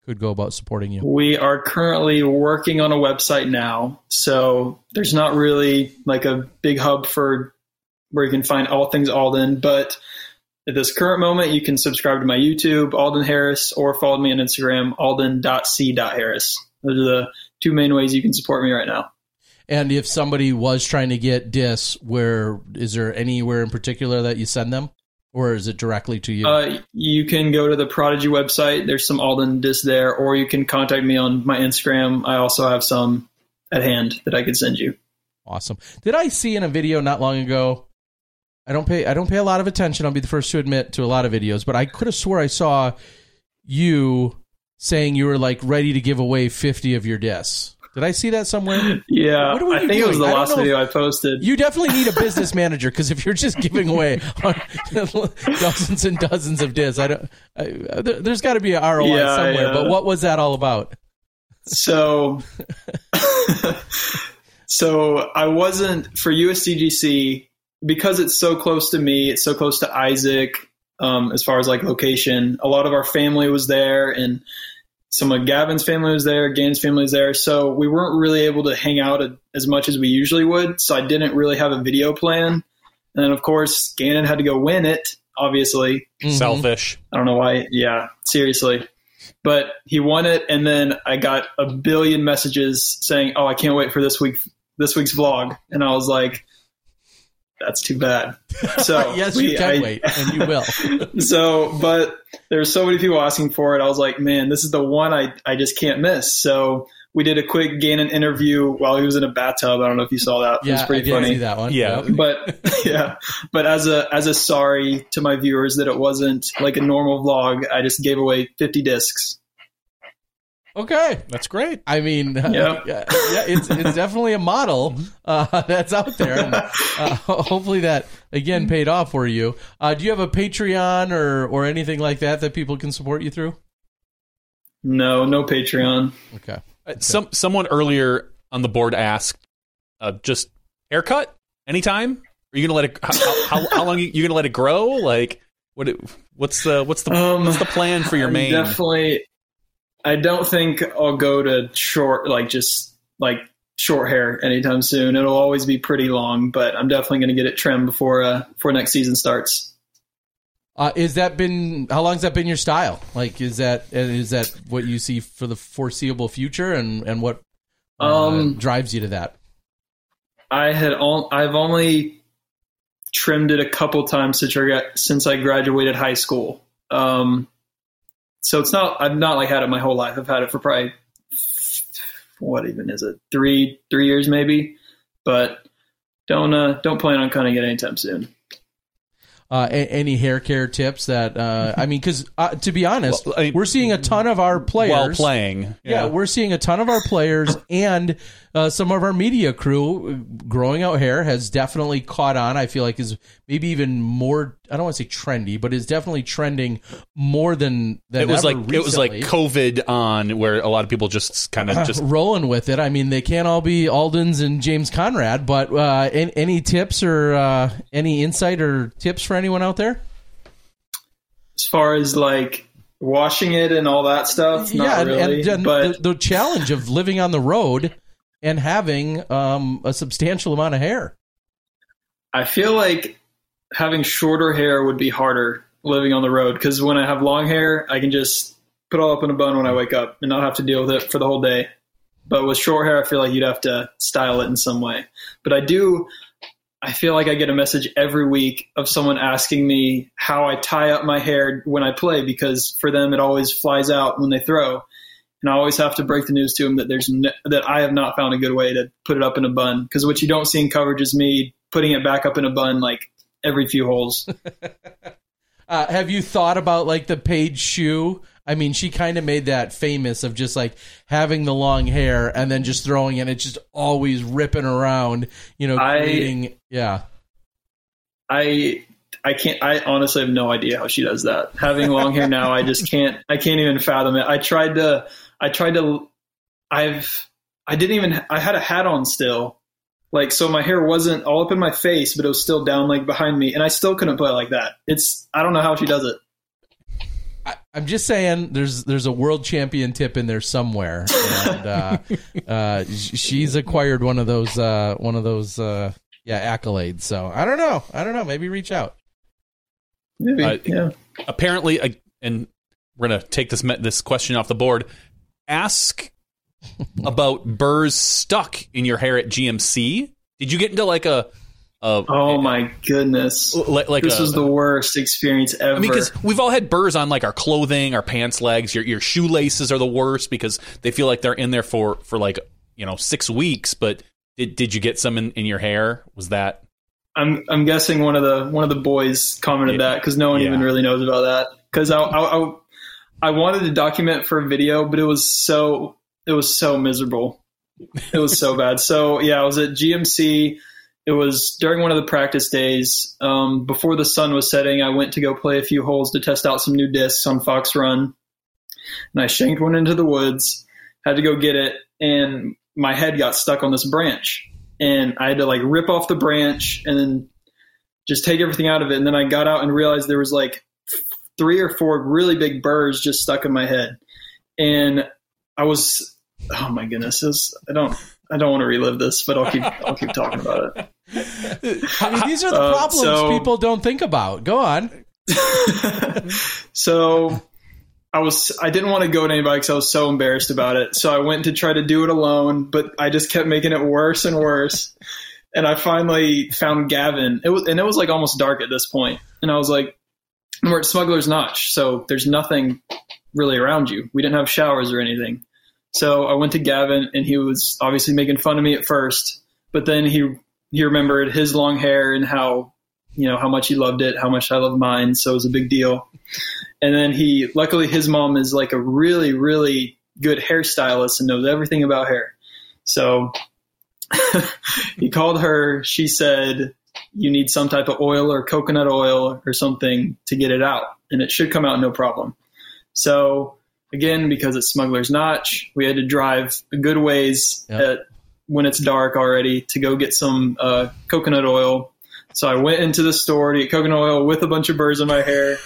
could go about supporting you? We are currently working on a website now, so there's not really like a big hub for where you can find all things Alden, but at this current moment, you can subscribe to my YouTube, Alden Harris, or follow me on Instagram, alden.c.harris. Those are the two main ways you can support me right now. And if somebody was trying to get discs, is there anywhere in particular that you send them? Or is it directly to you? You can go to the Prodigy website. There's some Alden discs there, or you can contact me on my Instagram. I also have some at hand that I could send you. Awesome. Did I see in a video not long ago? I don't pay a lot of attention. I'll be the first to admit to a lot of videos, but I could have swore I saw you saying you were like ready to give away 50 of your discs. Did I see that somewhere? Yeah, I think it was the last video I posted. You definitely need a business manager, because if you're just giving away dozens and dozens of discs, there's got to be an ROI somewhere. Yeah. But what was that all about? So I wasn't for USDGC because it's so close to me. It's so close to Isaac as far as like location. A lot of our family was there, and some of Gavin's family was there, Gaines' family was there. So we weren't really able to hang out as much as we usually would. So I didn't really have a video plan. And then, of course, Gannon had to go win it, obviously. Selfish. I don't know why. Yeah, seriously. But he won it. And then I got a billion messages saying, oh, I can't wait for this week's vlog. And I was like, that's too bad. So yes, you can wait, and you will. But there's so many people asking for it. I was like, man, this is the one I just can't miss. So we did a quick Gannon interview while he was in a bathtub. I don't know if you saw that. Yeah, it was pretty I did funny. See that one. Yeah, but as a sorry to my viewers that it wasn't like a normal vlog, I just gave away 50 discs. Okay, that's great. I mean, it's definitely a model that's out there. And, hopefully that, again, paid off for you. Do you have a Patreon or anything like that people can support you through? No Patreon. Okay. Someone earlier on the board asked, just haircut anytime? Are you going to let it, how long are you going to let it grow? Like, what's the plan for your main? Definitely. I don't think I'll go to short hair anytime soon. It'll always be pretty long, but I'm definitely going to get it trimmed before next season starts. How long has that been your style? Like, is that what you see for the foreseeable future, and what drives you to that? I've only trimmed it a couple times since I graduated high school. So I've not like had it my whole life. I've had it for probably, what even is it? 3 years maybe, but don't plan on cutting it anytime soon. Any hair care tips that, because to be honest, we're seeing a ton of our players while playing. Yeah, we're seeing a ton of our players and some of our media crew growing out hair has definitely caught on. I feel like is maybe even more, I don't want to say trendy, but is definitely trending more than it was ever like recently. It was like COVID on, where a lot of people just kind of just rolling with it. I mean, they can't all be Aldens and James Conrad, but any tips or any insight or tips for anyone out there? As far as like washing it and all that stuff, not really. And but the challenge of living on the road and having a substantial amount of hair. I feel like having shorter hair would be harder living on the road, because when I have long hair, I can just put it all up in a bun when I wake up and not have to deal with it for the whole day. But with short hair, I feel like you'd have to style it in some way. But I feel like I get a message every week of someone asking me how I tie up my hair when I play, because for them it always flies out when they throw. And I always have to break the news to them that that I have not found a good way to put it up in a bun, because what you don't see in coverage is me putting it back up in a bun like every few holes. Have you thought about like the Paige shoe? I mean, she kind of made that famous of just like having the long hair and then just throwing it. It's just always ripping around, creating. I can't. I honestly have no idea how she does that. Having long hair now, I just can't. I can't even fathom it. I had a hat on still, like, so my hair wasn't all up in my face, but it was still down like behind me, and I still couldn't play like that. I don't know how she does it. I'm just saying, there's a world champion tip in there somewhere, and she's acquired one of those accolades. So I don't know. Maybe reach out. Maybe, yeah. Apparently, and we're gonna take this question off the board. Ask about burrs stuck in your hair at GMC. Did you get into like oh my goodness! Like this was the worst experience ever. I mean, because we've all had burrs on like our clothing, our pants legs. Your shoelaces are the worst because they feel like they're in there for like 6 weeks. But did you get some in your hair? Was that? I'm guessing one of the boys commented that because no one even really knows about that. Because I wanted to document for a video, but it was so miserable. It was so bad. So yeah, I was at GMC. It was during one of the practice days. Before the sun was setting, I went to go play a few holes to test out some new discs on Fox Run. And I shanked one into the woods, had to go get it, and my head got stuck on this branch. And I had to like rip off the branch and then just take everything out of it. And then I got out and realized there was like 3 or 4 really big burrs just stuck in my head. And I was, oh my goodness, I don't want to relive this, but I'll keep talking about it. I mean, these are the problems people don't think about. Go on. So I didn't want to go to anybody because I was so embarrassed about it. So I went to try to do it alone, but I just kept making it worse and worse. And I finally found Gavin. It was like almost dark at this point. And I was like, we're at Smuggler's Notch, so there's nothing really around you. We didn't have showers or anything. So I went to Gavin, and he was obviously making fun of me at first, but then he remembered his long hair and how much he loved it, how much I loved mine. So it was a big deal. And then luckily his mom is like a really, really good hairstylist and knows everything about hair. So he called her. She said, you need some type of oil or coconut oil or something to get it out, and it should come out no problem. So again, because it's Smuggler's Notch, we had to drive a good ways when it's dark already to go get some coconut oil. So I went into the store to get coconut oil with a bunch of burrs in my hair.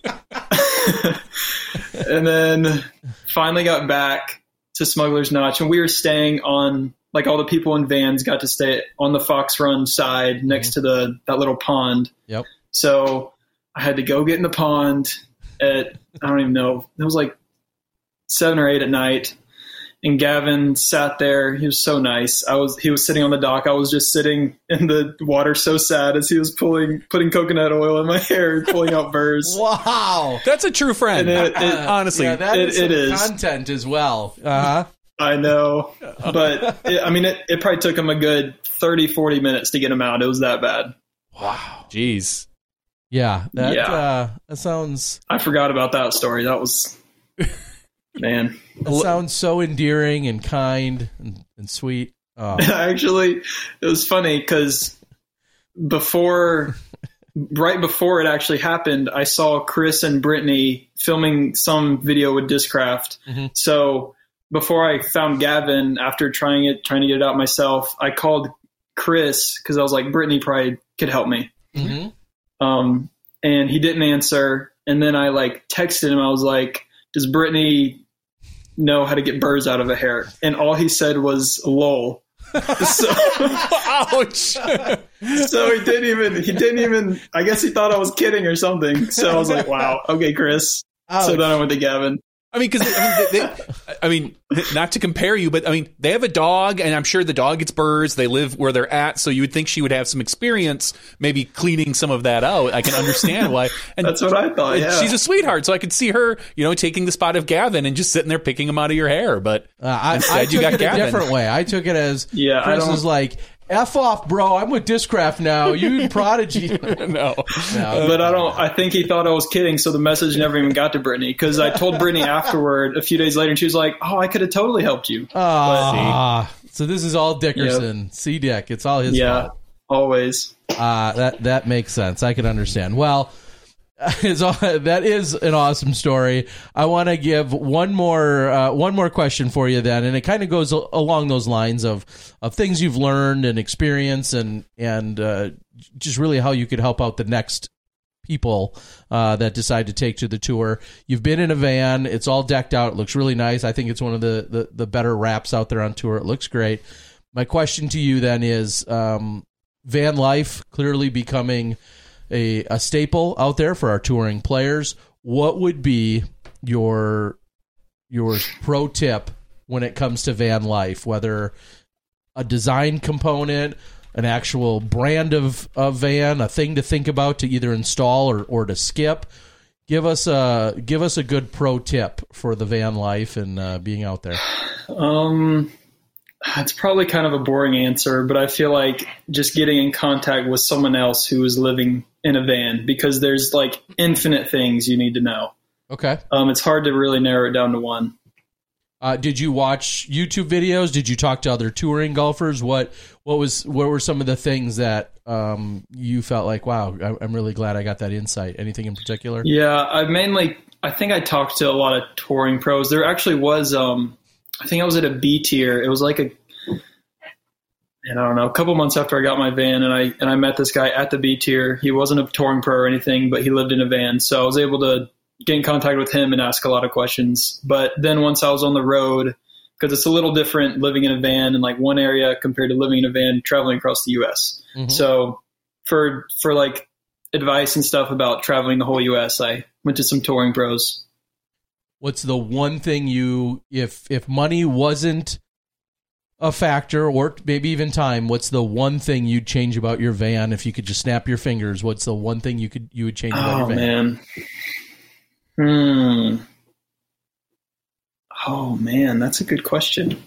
And then finally got back to Smuggler's Notch, and we were staying on, like, all the people in vans got to stay on the Fox Run side next to that little pond. Yep. So I had to go get in the pond at, I don't even know, it was like 7 or 8 at night. And Gavin sat there. He was so nice. He was sitting on the dock. I was just sitting in the water, so sad, as he was putting coconut oil in my hair and pulling out burrs. Wow, that's a true friend. Honestly, that is it is content as well. Uh-huh. I know, but it probably took him a good 30-40 minutes to get him out. It was that bad. Wow, jeez. Yeah, that sounds. I forgot about that story. That was. Man, it sounds so endearing and kind and sweet. Oh. Actually, it was funny because right before it actually happened, I saw Chris and Brittany filming some video with Discraft. Mm-hmm. So before I found Gavin, after trying to get it out myself, I called Chris because I was like, Brittany probably could help me. Mm-hmm. And he didn't answer. And then I texted him. I was like, does Brittany know how to get burrs out of a hair? And all he said was lol. So, ouch. So he didn't even, I guess he thought I was kidding or something. So I was like, wow, okay, Chris. Ouch. So then I went to Gavin. I mean, because not to compare you, but I mean, they have a dog, and I'm sure the dog gets burrs. They live where they're at, so you would think she would have some experience, maybe cleaning some of that out. I can understand why. And that's what I thought. Yeah, she's a sweetheart, so I could see her, taking the spot of Gavin and just sitting there picking them out of your hair. But I took it Gavin. A different way. I took it as Chris was like, F off, bro. I'm with Discraft now. You Prodigy. No. But I think he thought I was kidding, so the message never even got to Brittany, because I told Brittany afterward, a few days later, and she was like, oh, I could have totally helped you. So this is all Dickerson. Yep. C-Dick. It's all his fault. Yeah, always. That makes sense. I can understand. Well, that is an awesome story. I want to give one more question for you then, and it kind of goes along those lines of things you've learned and experience, and just really how you could help out the next people that decide to take to the tour. You've been in a van. It's all decked out. It looks really nice. I think it's one of the better wraps out there on tour. It looks great. My question to you then is, van life clearly becoming a staple out there for our touring players. What would be your pro tip when it comes to van life, whether a design component, an actual brand of van, a thing to think about to either install or to skip? Give us a good pro tip for the van life and being out there. It's probably kind of a boring answer, but I feel like just getting in contact with someone else who is living in a van, because there's like infinite things you need to know. Okay. It's hard to really narrow it down to one. Did you watch YouTube videos? Did you talk to other touring golfers? What were some of the things that you felt like, wow, I'm really glad I got that insight? Anything in particular? Yeah, I think I talked to a lot of touring pros. There actually was, I think I was at a B tier. It was like a couple months after I got my van, and I met this guy at the B tier. He wasn't a touring pro or anything, but he lived in a van, so I was able to get in contact with him and ask a lot of questions. But then once I was on the road, because it's a little different living in a van in like one area compared to living in a van traveling across the U.S. Mm-hmm. So for like advice and stuff about traveling the whole U.S., I went to some touring pros. What's the one thing if money wasn't a factor, or maybe even time, what's the one thing you'd change about your van if you could just snap your fingers? What's the one thing you would change about your van? Oh man, that's a good question.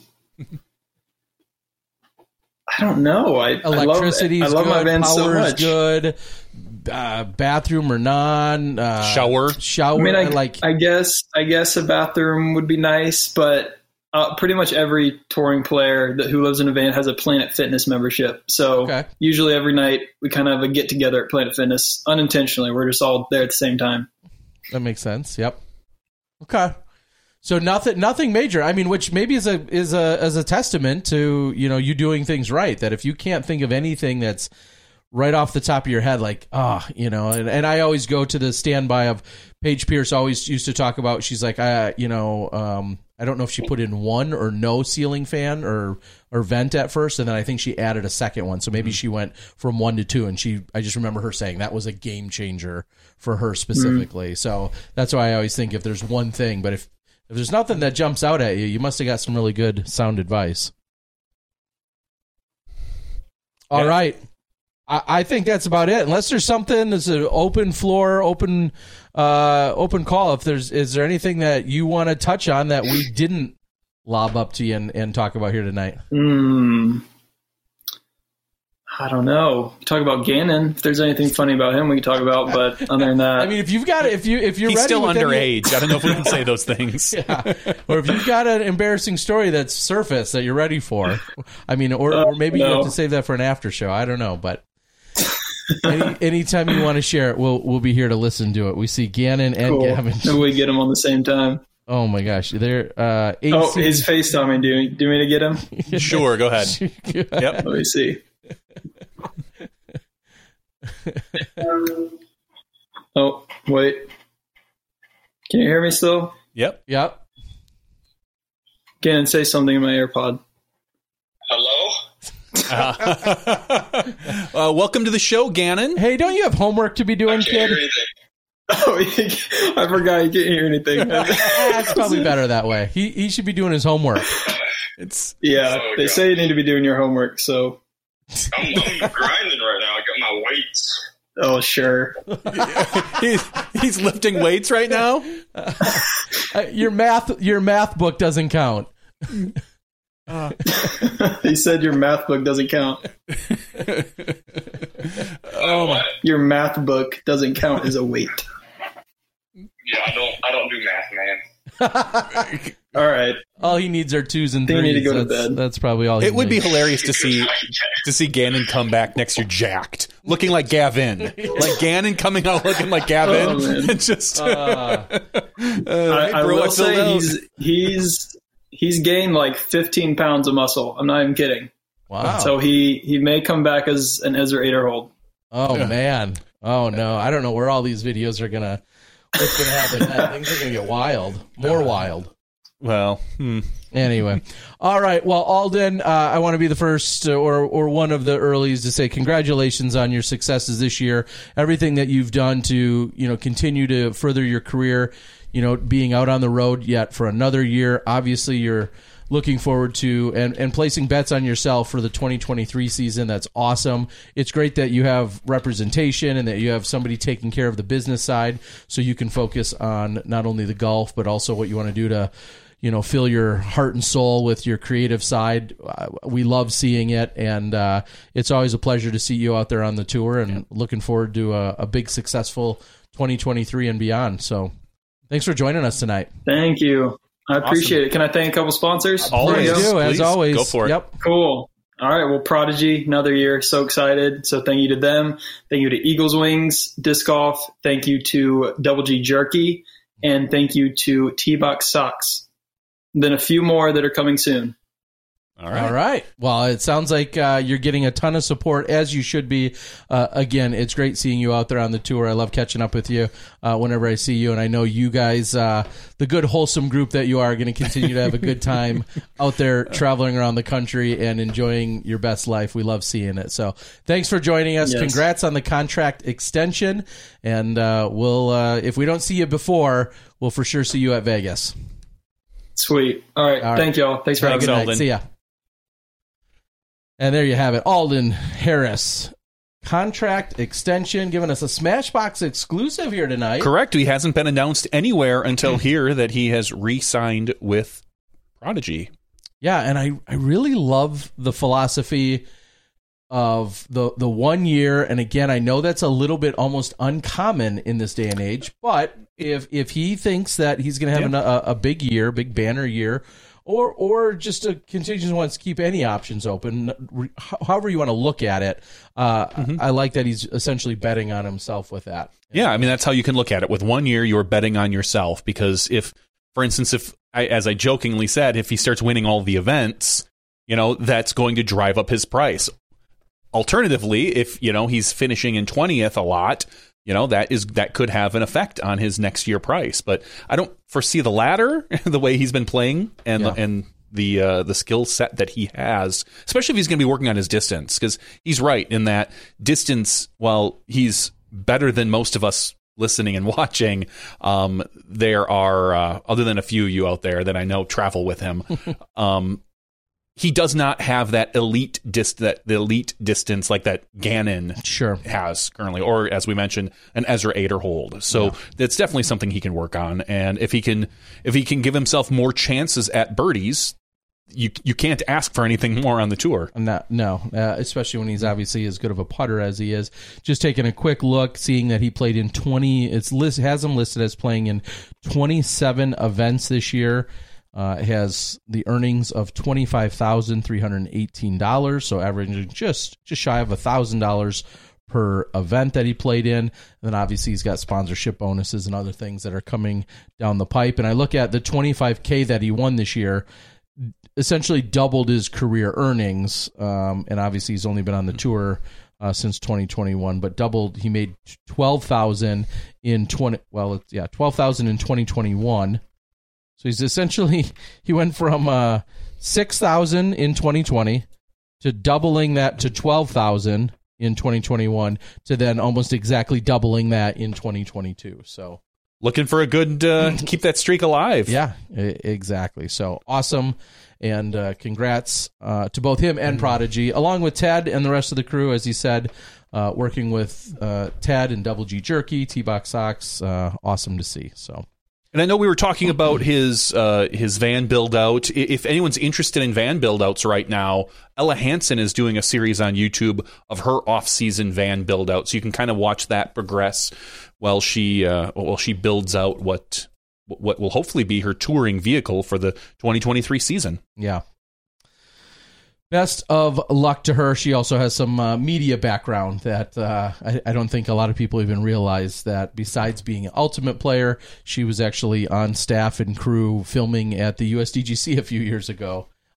I don't know. Electricity is good. I love good. My van Power so much. Is good. Bathroom or non? Shower. I mean, I guess a bathroom would be nice, but pretty much every touring player who lives in a van has a Planet Fitness membership. So Usually every night we kind of have a get together at Planet Fitness unintentionally. We're just all there at the same time. That makes sense. Yep. Okay. So nothing major. I mean, which maybe is a testament to, you doing things right. That if you can't think of anything that's right off the top of your head, like, and I always go to the standby of Paige Pierce always used to talk about, she's like, I don't know if she put in one or no ceiling fan or vent at first, and then I think she added a second one. So maybe she went from 1 to 2, and I just remember her saying that was a game changer for her specifically. So that's why I always think if there's one thing, but if there's nothing that jumps out at you, you must have got some really good sound advice. All right. I think that's about it. Unless there's something that's an open floor, open call. Is there anything that you want to touch on that we didn't lob up to you and talk about here tonight? I don't know. Talk about Gannon. If there's anything funny about him, we can talk about. But other than that, I mean, if you've got it, if you're he's ready, still underage. I don't know if we can say those things. Yeah. Or if you've got an embarrassing story that's surfaced that you're ready for, I mean, or maybe you have to save that for an after show. I don't know, but. Anytime you want to share it, we'll be here to listen to it. We see Gannon and Gavin. Maybe we get them on the same time. Oh my gosh, they're his FaceTiming. Do you mean to get him? Sure, go ahead. Yep. Let me see. Oh wait, can you hear me still? Yep. Gannon, say something in my AirPod. Hello. Welcome to the show, Gannon. Hey, don't you have homework to be doing, kid? Oh, I forgot you can't hear anything. It's probably better that way. He should be doing his homework. They say you need to be doing your homework, so. I'm grinding right now. I got my weights. Oh, sure. He's lifting weights right now? Your math book doesn't count. He said your math book doesn't count. Your math book doesn't count as a weight. Yeah, I don't do math, man. All right. All he needs are 2s and 3s. They need to go to bed. That's probably all he needs. It would be hilarious to see Gannon come back next year jacked, looking like Gavin. Like Gannon coming out looking like Gavin. Oh, and just I will say he's gained like 15 pounds of muscle. I'm not even kidding. Wow. So he may come back as an Ezra Aderhold. Oh, man. Oh no, I don't know where all these videos are what's gonna happen. Things are gonna get wild, more wild. Well, Anyway, all right. Well, Alden, I want to be the first or one of the earlies to say congratulations on your successes this year. Everything that you've done to continue to further your career. Being out on the road yet for another year. Obviously, you're looking forward to and placing bets on yourself for the 2023 season. That's awesome. It's great that you have representation and that you have somebody taking care of the business side so you can focus on not only the golf, but also what you want to do to, fill your heart and soul with your creative side. We love seeing it, and it's always a pleasure to see you out there on the tour, and looking forward to a big, successful 2023 and beyond. So thanks for joining us tonight. Thank you. I appreciate it. Can I thank a couple sponsors? Always. As always. Go for it. Yep. Cool. All right. Well, Prodigy, another year. So excited. So thank you to them. Thank you to Eagles Wings Disc Golf. Thank you to Double G Jerky. And thank you to T-Box Socks. And then a few more that are coming soon. All right. All right. Well, it sounds like you're getting a ton of support, as you should be. Again, it's great seeing you out there on the tour. I love catching up with you whenever I see you, and I know you guys, the good, wholesome group that you are, going to continue to have a good time out there traveling around the country and enjoying your best life. We love seeing it. So thanks for joining us. Yes. Congrats on the contract extension, and we'll if we don't see you before, we'll for sure see you at Vegas. Sweet. All right. Thank y'all. Thanks for having Good me. night. Alden. See ya. And there you have it. Alden Harris, contract extension, giving us a Smashbox exclusive here tonight. Correct. He hasn't been announced anywhere until here that he has re-signed with Prodigy. Yeah, and I really love the philosophy of the 1 year. And again, I know that's a little bit almost uncommon in this day and age, but if he thinks that he's going to have a big year, big banner year, or just a contingent wants to keep any options open, however you want to look at it, I like that he's essentially betting on himself with that. Yeah, I mean, that's how you can look at it. With 1 year, you're betting on yourself because for instance, as I jokingly said, if he starts winning all the events, that's going to drive up his price. Alternatively, if, he's finishing in 20th a lot, that could have an effect on his next year price. But I don't foresee the latter, the way he's been playing and the skill set that he has, especially if he's going to be working on his distance, because he's right in that distance, while he's better than most of us listening and watching, there are, other than a few of you out there that I know travel with him, he does not have that elite distance like that Gannon has currently, or as we mentioned, an Ezra Aderhold. So that's definitely something he can work on. And if he can give himself more chances at birdies, you can't ask for anything more on the tour. Especially when he's obviously as good of a putter as he is. Just taking a quick look, seeing that he played in has him listed as playing in 27 events this year. Has the earnings of $25,318, so averaging just shy of $1,000 per event that he played in. And then obviously he's got sponsorship bonuses and other things that are coming down the pipe. And I look at the $25K that he won this year, essentially doubled his career earnings. And obviously he's only been on the tour since 2021, but doubled. He made $12,000 in 2021. So he's essentially, he went from $6,000 in 2020 to doubling that to $12,000 in 2021 to then almost exactly doubling that in 2022. So looking for a good keep that streak alive. Yeah, exactly. So awesome. And congrats to both him and Prodigy, along with Ted and the rest of the crew, as he said, working with Ted and Double G Jerky, T-Box Socks. Awesome to see. So. And I know we were talking about his van build out. If anyone's interested in van build outs right now, Ella Hansen is doing a series on YouTube of her off-season van build out, so you can kind of watch that progress while she builds out what will hopefully be her touring vehicle for the 2023 season. Yeah. Best of luck to her. She also has some media background that I don't think a lot of people even realize, that besides being an Ultimate player, she was actually on staff and crew filming at the USDGC a few years ago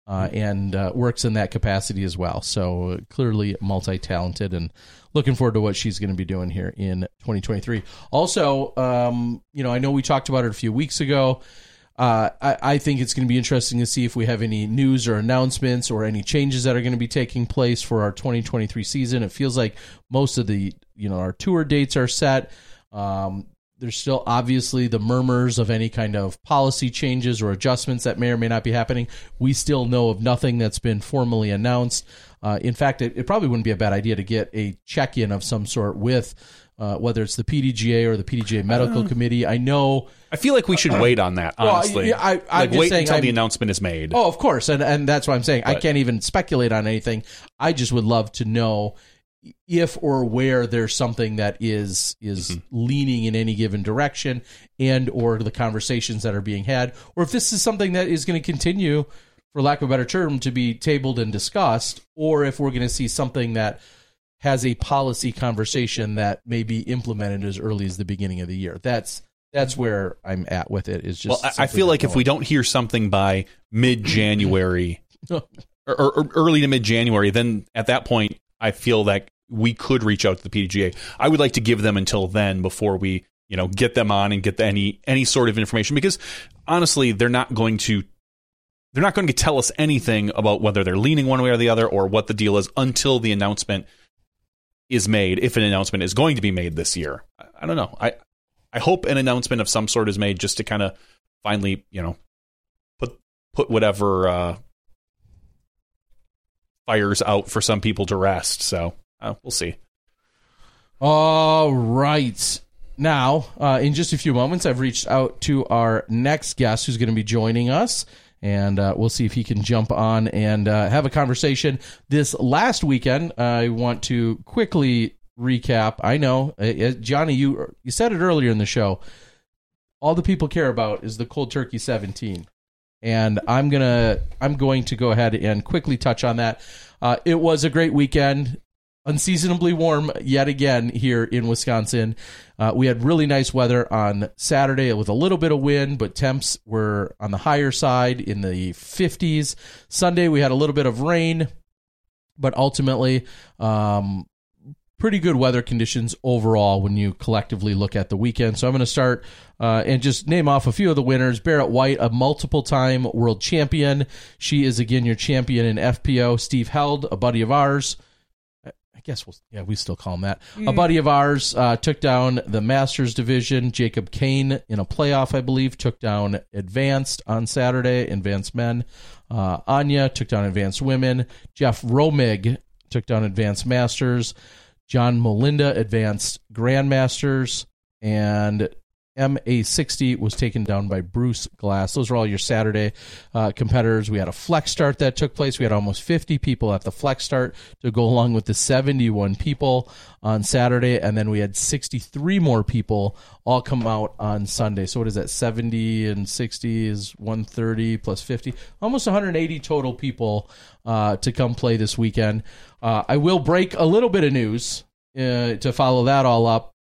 and works in that capacity as well. So clearly multi-talented, and looking forward to what she's going to be doing here in 2023. Also, I know we talked about it a few weeks ago. I think it's going to be interesting to see if we have any news or announcements or any changes that are going to be taking place for our 2023 season. It feels like most of the, our tour dates are set. There's still obviously the murmurs of any kind of policy changes or adjustments that may or may not be happening. We still know of nothing that's been formally announced. In fact, it probably wouldn't be a bad idea to get a check-in of some sort with whether it's the PDGA or the PDGA Medical Committee. I feel like we should wait on that, honestly. I'm wait until the announcement is made. Oh, of course, and that's what I'm saying. I can't even speculate on anything. I just would love to know if or where there's something that is leaning in any given direction, and or the conversations that are being had, or if this is something that is going to continue, for lack of a better term, to be tabled and discussed, or if we're going to see something that has a policy conversation that may be implemented as early as the beginning of the year. That's where I'm at with it. Is just I feel like if we don't hear something by mid-January or early to mid-January, then at that point, I feel that we could reach out to the PDGA. I would like to give them until then before we, get them on and get any sort of information, because honestly, they're not going to tell us anything about whether they're leaning one way or the other or what the deal is until the announcement is made, if an announcement is going to be made this year. I don't know. I hope an announcement of some sort is made just to kind of finally, put whatever fires out for some people to rest. So we'll see. All right. Now, in just a few moments, I've reached out to our next guest who's going to be joining us, and we'll see if he can jump on and have a conversation. This last weekend, I want to quickly recap. I know, Johnny, you said it earlier in the show. All the people care about is the Cold Turkey 17. And I'm going to go ahead and quickly touch on that. It was a great weekend, unseasonably warm yet again here in Wisconsin. We had really nice weather on Saturday with a little bit of wind, but temps were on the higher side in the 50s. Sunday we had a little bit of rain, but ultimately pretty good weather conditions overall when you collectively look at the weekend. So I'm going to start and just name off a few of the winners. Barrett White, a multiple-time world champion. She is, again, your champion in FPO. Steve Held, a buddy of ours. I guess we still call him that. A buddy of ours took down the Masters division. Jacob Kane, in a playoff, I believe, took down Advanced on Saturday, Advanced Men. Anya took down Advanced Women. Jeff Romig took down Advanced Masters. John Molinda, Advanced Grandmasters, and MA60 was taken down by Bruce Glass. Those are all your Saturday competitors. We had a flex start that took place. We had almost 50 people at the flex start to go along with the 71 people on Saturday, and then we had 63 more people all come out on Sunday. So what is that? 70 and 60 is 130 plus 50. Almost 180 total people to come play this weekend. I will break a little bit of news to follow that all up.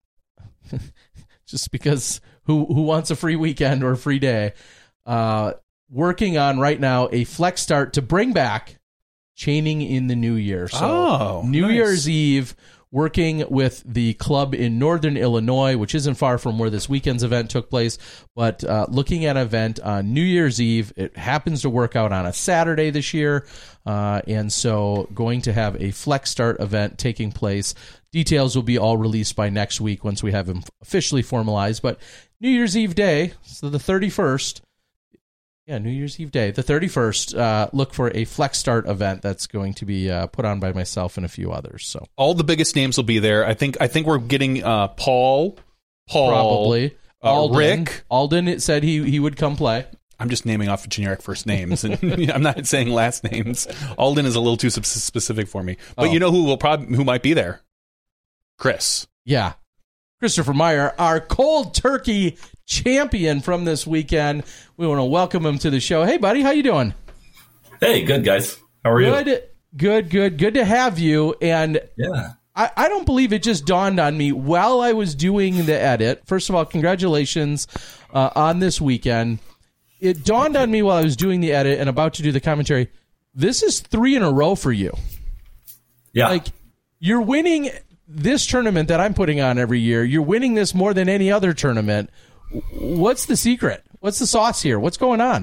Just because who wants a free weekend or a free day? Working on right now a flex start to bring back chaining in the new year. So New Year's Eve, working with the club in Northern Illinois, which isn't far from where this weekend's event took place, but looking at an event on New Year's Eve. It happens to work out on a Saturday this year, and so going to have a flex start event taking place. Details will be all released by next week once we have them officially formalized. But New Year's Eve day, so the 31st, New Year's Eve day, the 31st, look for a flex start event that's going to be put on by myself and a few others. So all the biggest names will be there. I think we're getting Paul, probably Alden. Rick. Alden, it said he would come play. I'm just naming off generic first names, and I'm not saying last names. Alden is a little too specific for me. But you know who might be there? Chris. Yeah. Christopher Meyer, our Cold Turkey champion from this weekend. We want to welcome him to the show. Hey, buddy, how you doing? Hey, good, guys. How are you? Good to have you. And yeah, I don't believe it just dawned on me while I was doing the edit. First of all, congratulations on this weekend. It dawned on me while I was doing the edit and about to do the commentary. this is 3 in a row for you. Yeah. Like, you're winning this tournament that I'm putting on every year. You're winning this more than any other tournament. What's the secret? What's the sauce here? What's going on?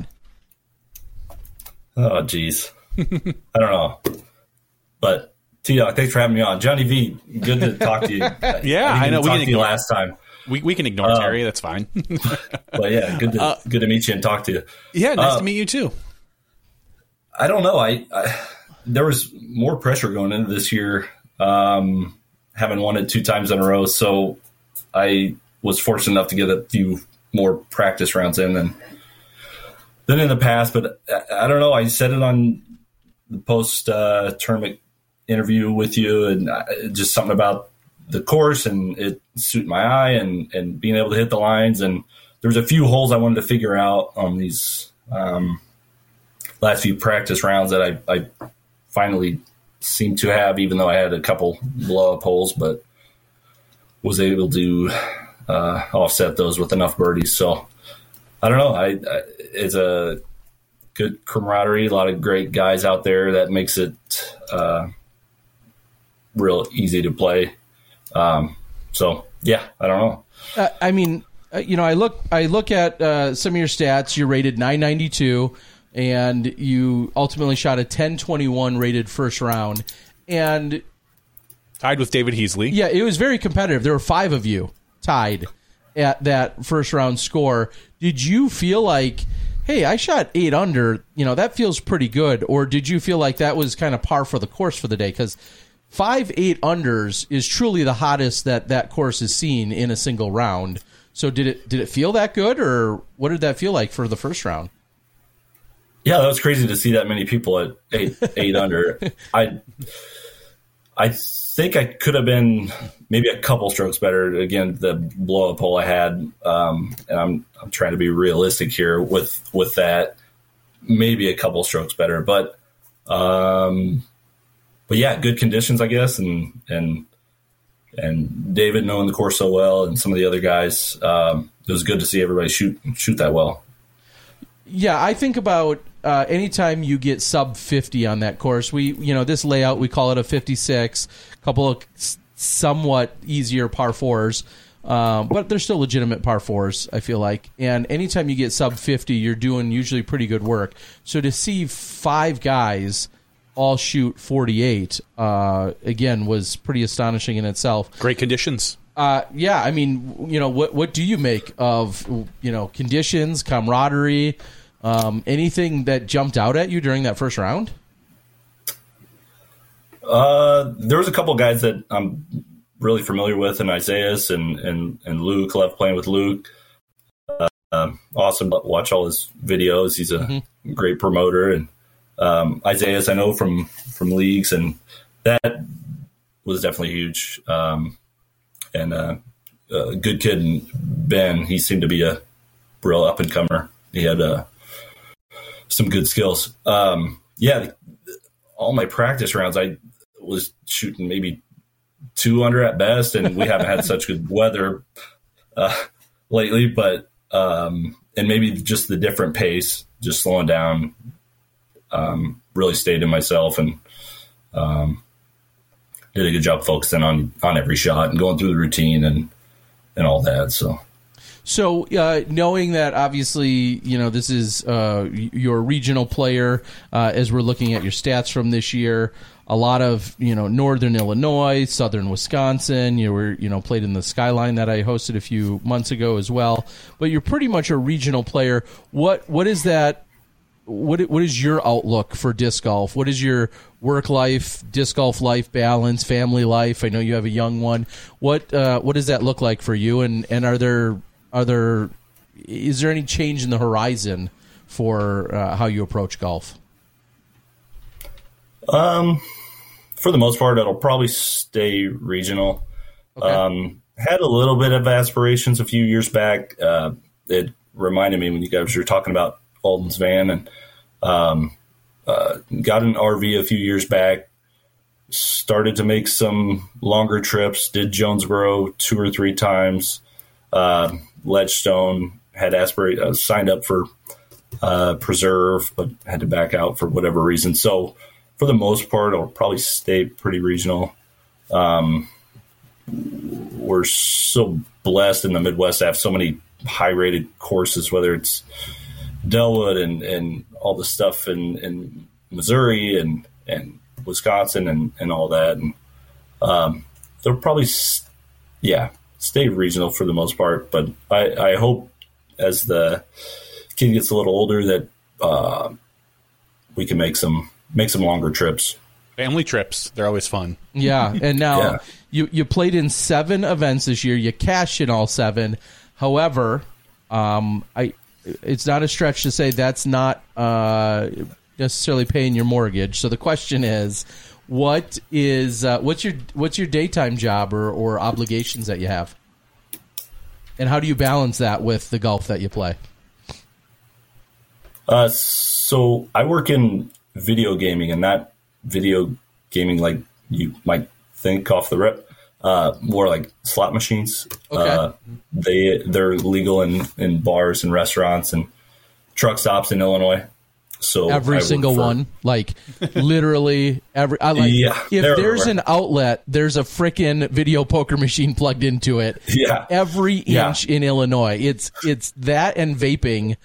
Oh, geez. I don't know. But, T-Dog, thanks for having me on. Johnny V, good to talk to you. Yeah, I know. We talked to you last time. We can ignore Terry. That's fine. But, yeah, good to meet you and talk to you. Yeah, nice to meet you, too. I don't know. I there was more pressure going into this year, having won it 2 times in a row. So I was fortunate enough to get a few more practice rounds in than in the past. But I don't know. I said it on the post-tournament interview with you, and just something about the course and it suited my eye and being able to hit the lines. And there was a few holes I wanted to figure out on these last few practice rounds that I finally seemed to have, even though I had a couple blow-up holes, but was able to offset those with enough birdies. So I don't know. It's a good camaraderie, a lot of great guys out there that makes it real easy to play. So yeah, I don't know. I mean, I look at some of your stats. You're rated 992. And you ultimately shot a 10-21 rated first round. And tied with David Heasley. Yeah, it was very competitive. There were 5 of you tied at that first round score. Did you feel like, hey, I shot 8 under, that feels pretty good? Or did you feel like that was kind of par for the course for the day? Because 5 8 unders is truly the hottest that course has seen in a single round. So did it feel that good, or what did that feel like for the first round? Yeah, that was crazy to see that many people at 8 under. I think I could have been maybe a couple strokes better. Again, the blow up hole I had, and I'm trying to be realistic here with that. Maybe a couple strokes better, but yeah, good conditions, I guess, and David knowing the course so well, and some of the other guys. It was good to see everybody shoot that well. Yeah, I think about anytime you get sub 50 on that course, this layout, we call it a 56, a couple of somewhat easier par 4s, but they're still legitimate par 4s, I feel like. And anytime you get sub 50, you're doing usually pretty good work. So to see 5 guys all shoot 48, again, was pretty astonishing in itself. Great conditions. Yeah, I mean, what do you make of, conditions, camaraderie, anything that jumped out at you during that first round? There was a couple guys that I'm really familiar with, and Isaias and Luke. Love playing with Luke. Awesome. Watch all his videos. He's a great promoter. And Isaias, I know from leagues, and that was definitely huge. And a good kid, and Ben, he seemed to be a real up-and-comer. He had some good skills. Yeah, all my practice rounds, I was shooting maybe 2 under at best, and we haven't had such good weather lately, but and maybe just the different pace, just slowing down, really stayed in myself, and did a good job focusing on every shot and going through the routine and all that. So knowing that obviously, this is your regional player, as we're looking at your stats from this year, a lot of, Northern Illinois, Southern Wisconsin, you were, played in the Skyline that I hosted a few months ago as well, but you're pretty much a regional player. What is that? What is your outlook for disc golf? What is your work life, disc golf life balance, family life? I know you have a young one. What does that look like for you? And is there any change in the horizon for how you approach golf? For the most part, it'll probably stay regional. Okay. Had a little bit of aspirations a few years back. It reminded me when you guys were talking about Alden's van, and got an RV a few years back, started to make some longer trips, did Jonesboro 2 or 3 times, Ledgestone, had signed up for Preserve, but had to back out for whatever reason. So for the most part, I'll probably stay pretty regional. We're so blessed in the Midwest to have so many high-rated courses, whether it's Delwood and all the stuff in Missouri and Wisconsin and all that. And they'll probably, stay regional for the most part. But I hope as the kid gets a little older that we can make some longer trips. Family trips, they're always fun. Yeah, and now you played in 7 events this year. You cashed in all 7. However, it's not a stretch to say that's not necessarily paying your mortgage. So the question is, what's your daytime job or obligations that you have, and how do you balance that with the golf that you play? So I work in video gaming, and not video gaming like you might think off the rip. More like slot machines. Okay. They're legal in bars and restaurants and truck stops in Illinois. So every single one, like literally every. If there's an outlet, there's a frickin' video poker machine plugged into it. Yeah. Every inch in Illinois, it's that and vaping.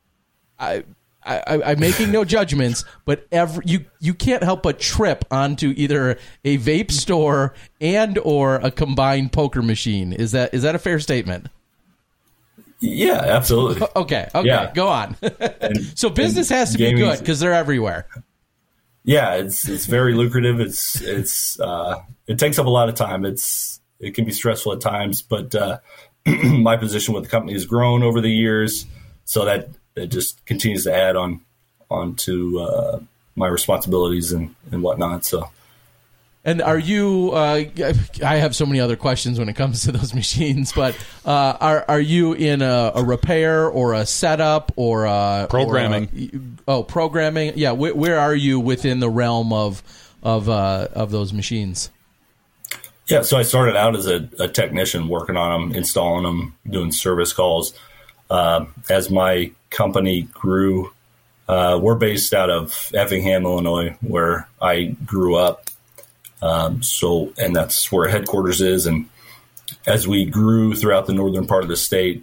I'm making no judgments, but you can't help but trip onto either a vape store and or a combined poker machine. Is that a fair statement? Yeah, absolutely. Okay, go on. So business has to be good because they're everywhere. Yeah, it's very lucrative. It takes up a lot of time. It can be stressful at times, but my position with the company has grown over the years, so that it just continues to add on to my responsibilities and whatnot. So. And are you? I have so many other questions when it comes to those machines, but are you in a repair or a setup or a programming? Programming. Yeah, where are you within the realm of those machines? Yeah, so I started out as a technician, working on them, installing them, doing service calls. As my company grew, we're based out of Effingham, Illinois, where I grew up. And that's where headquarters is. And as we grew throughout the northern part of the state,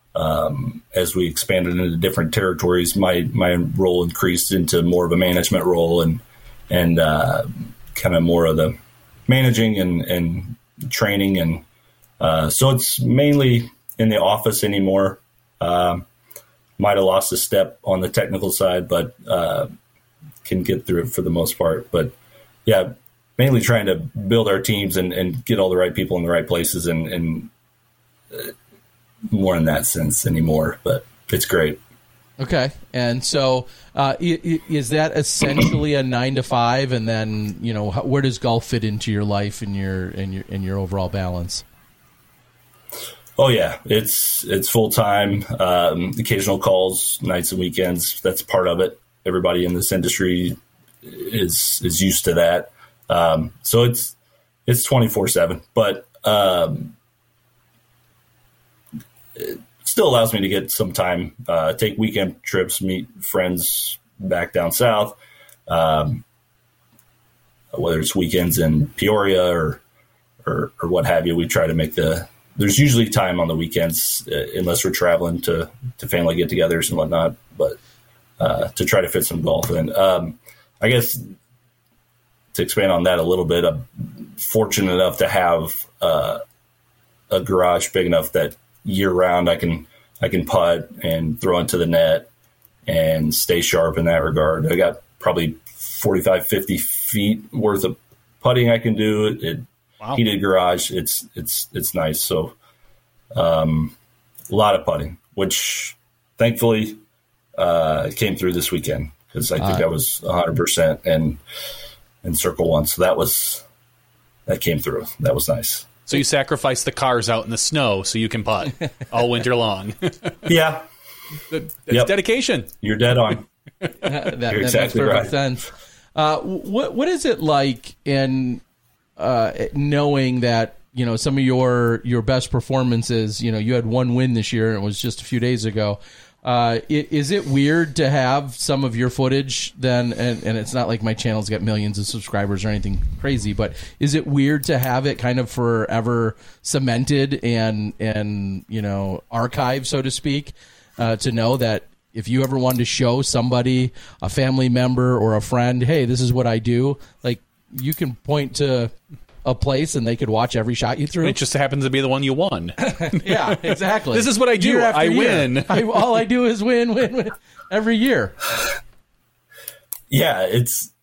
as we expanded into different territories, my role increased into more of a management role and kind of more of the managing and training. And so it's mainly in the office anymore. Might have lost a step on the technical side, but can get through it for the most part. But yeah, mainly trying to build our teams and get all the right people in the right places and more in that sense anymore, but it's great. Okay. And so is that essentially a 9 to 5? And then, where does golf fit into your life and your overall balance? Oh yeah, it's full time, occasional calls, nights and weekends. That's part of it. Everybody in this industry is used to that. So it's 24/7, but it still allows me to get some time, take weekend trips, meet friends back down south, whether it's weekends in Peoria or what have you. We try to make there's usually time on the weekends, unless we're traveling to family get-togethers and whatnot, but to try to fit some golf in. I guess to expand on that a little bit, I'm fortunate enough to have a garage big enough that year-round I can putt and throw into the net and stay sharp in that regard. I got probably 45, 50 feet worth of putting I can do. Wow. Heated garage, it's nice. So a lot of putting, which thankfully came through this weekend because I think I was 100% in circle one. So that came through. That was nice. So you sacrificed the cars out in the snow so you can putt all winter long. Yeah. That's dedication. You're dead on. That exactly makes perfect right. sense. What is it like in knowing that some of your best performances? You had one win this year, and it was just a few days ago. Is it weird to have some of your footage then? And it's not like my channel's got millions of subscribers or anything crazy, but is it weird to have it kind of forever cemented and archived, so to speak, to know that if you ever wanted to show somebody, a family member or a friend, hey, this is what I do, like you can point to a place and they could watch every shot you threw? It just happens to be the one you won. Yeah, exactly. This is what I do. Year after I year. win. All I do is win every year. Yeah,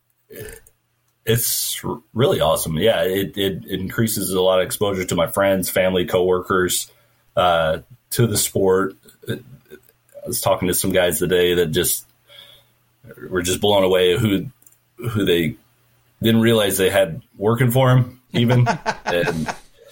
it's really awesome. Yeah, it increases a lot of exposure to my friends, family, coworkers, to the sport. I was talking to some guys today that just were just blown away who they didn't realize they had working for them even. And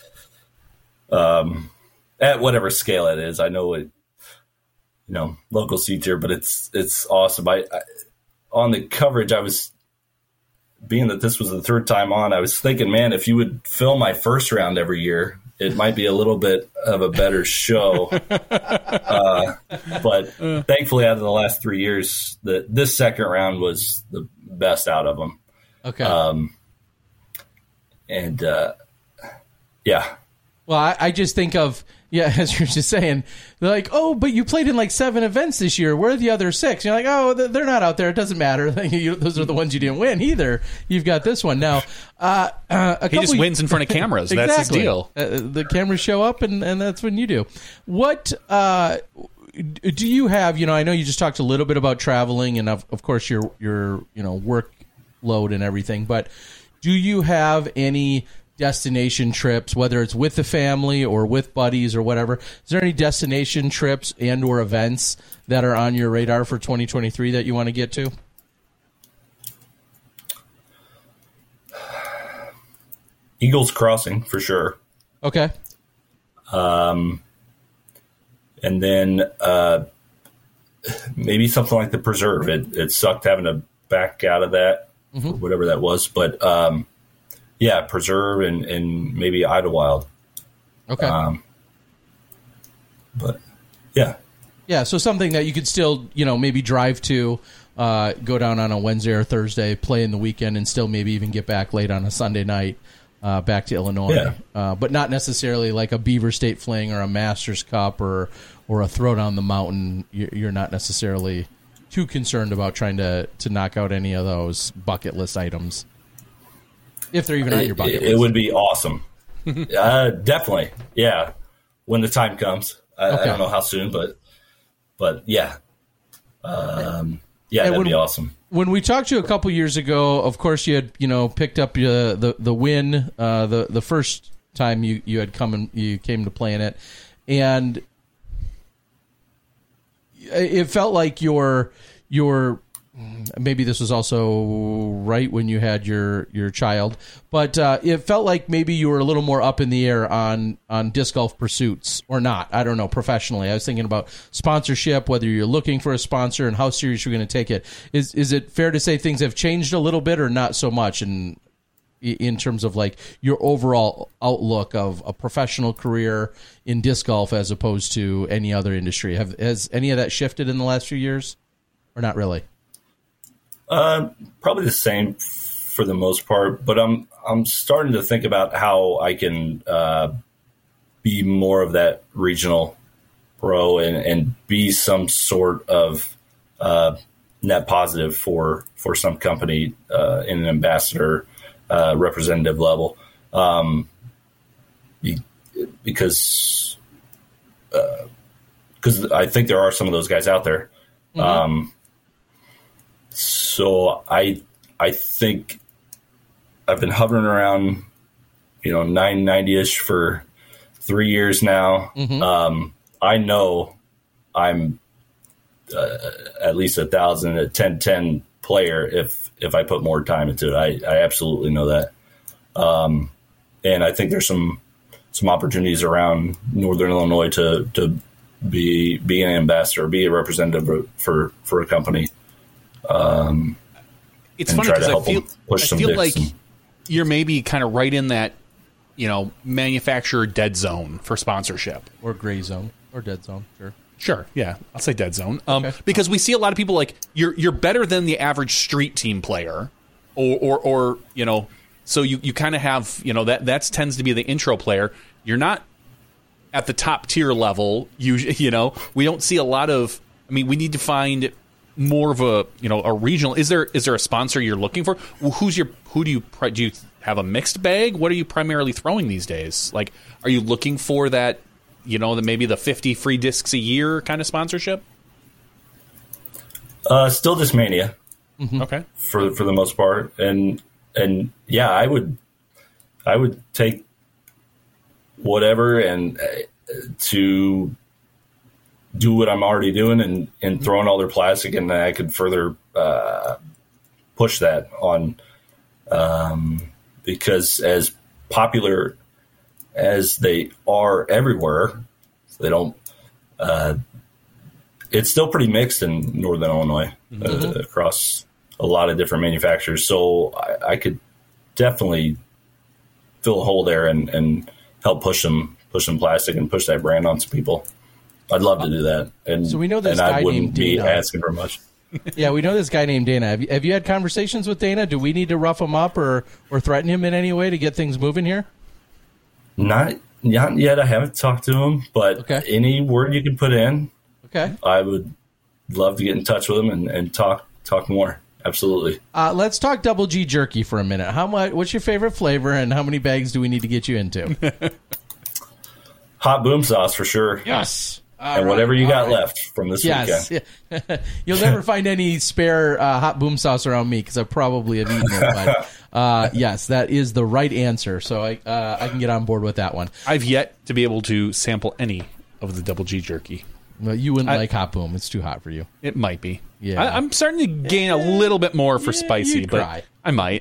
at whatever scale it is, I know it, local seats here, but it's awesome. I on the coverage, I was, being that this was the third time on, I was thinking, man, if you would film my first round every year, it might be a little bit of a better show. But thankfully, out of the last 3 years, this second round was the best out of them. Okay. Yeah. Well, I just think of, as you're just saying, they're like, oh, but you played in like 7 events this year. Where are the other 6? You're like, oh, they're not out there. It doesn't matter. Those are the ones you didn't win either. You've got this one. Now, he just wins in front of cameras. Exactly. That's his deal. The cameras show up, and that's when you do. What do you have? I know you just talked a little bit about traveling and, of course, your workload and everything, but do you have any destination trips, whether it's with the family or with buddies or whatever? Is there any destination trips and or events that are on your radar for 2023 that you want to get to? Eagles Crossing for sure. Okay. And then maybe something like the Preserve. It sucked having to back out of that, or whatever that was, but yeah, Preserve and maybe Idlewild. Okay. But yeah. Yeah, so something that you could still, maybe drive to, go down on a Wednesday or Thursday, play in the weekend, and still maybe even get back late on a Sunday night back to Illinois. Yeah. But not necessarily like a Beaver State Fling or a Masters Cup or a throw down the mountain. You're not necessarily too concerned about trying to knock out any of those bucket list items. If they're even on your bucket list. It would be awesome. Definitely. Yeah. When the time comes. I don't know how soon, but yeah. That'd be awesome. When we talked to you a couple years ago, of course you had, picked up the win the first time you had you came to play in it, and it felt like your maybe this was also right when you had your child, but it felt like maybe you were a little more up in the air on disc golf pursuits or not. I don't know, professionally. I was thinking about sponsorship, whether you're looking for a sponsor and how serious you're going to take it. Is it fair to say things have changed a little bit or not so much in terms of like your overall outlook of a professional career in disc golf as opposed to any other industry? Has any of that shifted in the last few years or not really? Probably the same for the most part, but I'm starting to think about how I can be more of that regional pro and be some sort of net positive for some company in an ambassador representative level, because I think there are some of those guys out there. Mm-hmm. So I think I've been hovering around, 990-ish for 3 years now. Mm-hmm. I know I'm at least 1,000, a 10-10 player if I put more time into it. I absolutely know that. And I think there's some opportunities around Northern Illinois to be an ambassador, be a representative for a company. It's funny because I feel like you're maybe kind of right in that, manufacturer dead zone for sponsorship or gray zone or dead zone. Sure. Sure, yeah, I'll say dead zone. Because we see a lot of people like you're better than the average street team player, or so you kind of have that tends to be the intro player. You're not at the top tier level. We don't see a lot of. I mean, we need to find more of a regional. Is there a sponsor you're looking for? Who do you have a mixed bag? What are you primarily throwing these days? Like, are you looking for that? Maybe the 50 free discs a year kind of sponsorship? Still Discmania. Mm-hmm. Okay. For the most part. And yeah, I would take whatever and to do what I'm already doing and throwing all their plastic, and I could further push that on because as popular as they are everywhere, they don't. It's still pretty mixed in Northern Illinois across a lot of different manufacturers. So I could definitely fill a hole there and help push some plastic and push that brand on some people. I'd love to do that. And so we know this and guy I wouldn't named be Dana. asking for much. Yeah, we know this guy named Dana. Have you had conversations with Dana? Do we need to rough him up or threaten him in any way to get things moving here? Not yet. I haven't talked to him, but any word you can put in, I would love to get in touch with him and talk more. Absolutely. Let's talk Double G jerky for a minute. What's your favorite flavor, and how many bags do we need to get you into? Hot boom sauce for sure. Yes. And whatever you got left from this weekend. Yeah. You'll never find any spare hot boom sauce around me because I probably have eaten it. But yes, that is the right answer. So I can get on board with that one. I've yet to be able to sample any of the Double G jerky. Well, you wouldn't like hot boom. It's too hot for you. It might be. Yeah. I'm starting to gain a little bit more for spicy, you'd but cry. I might.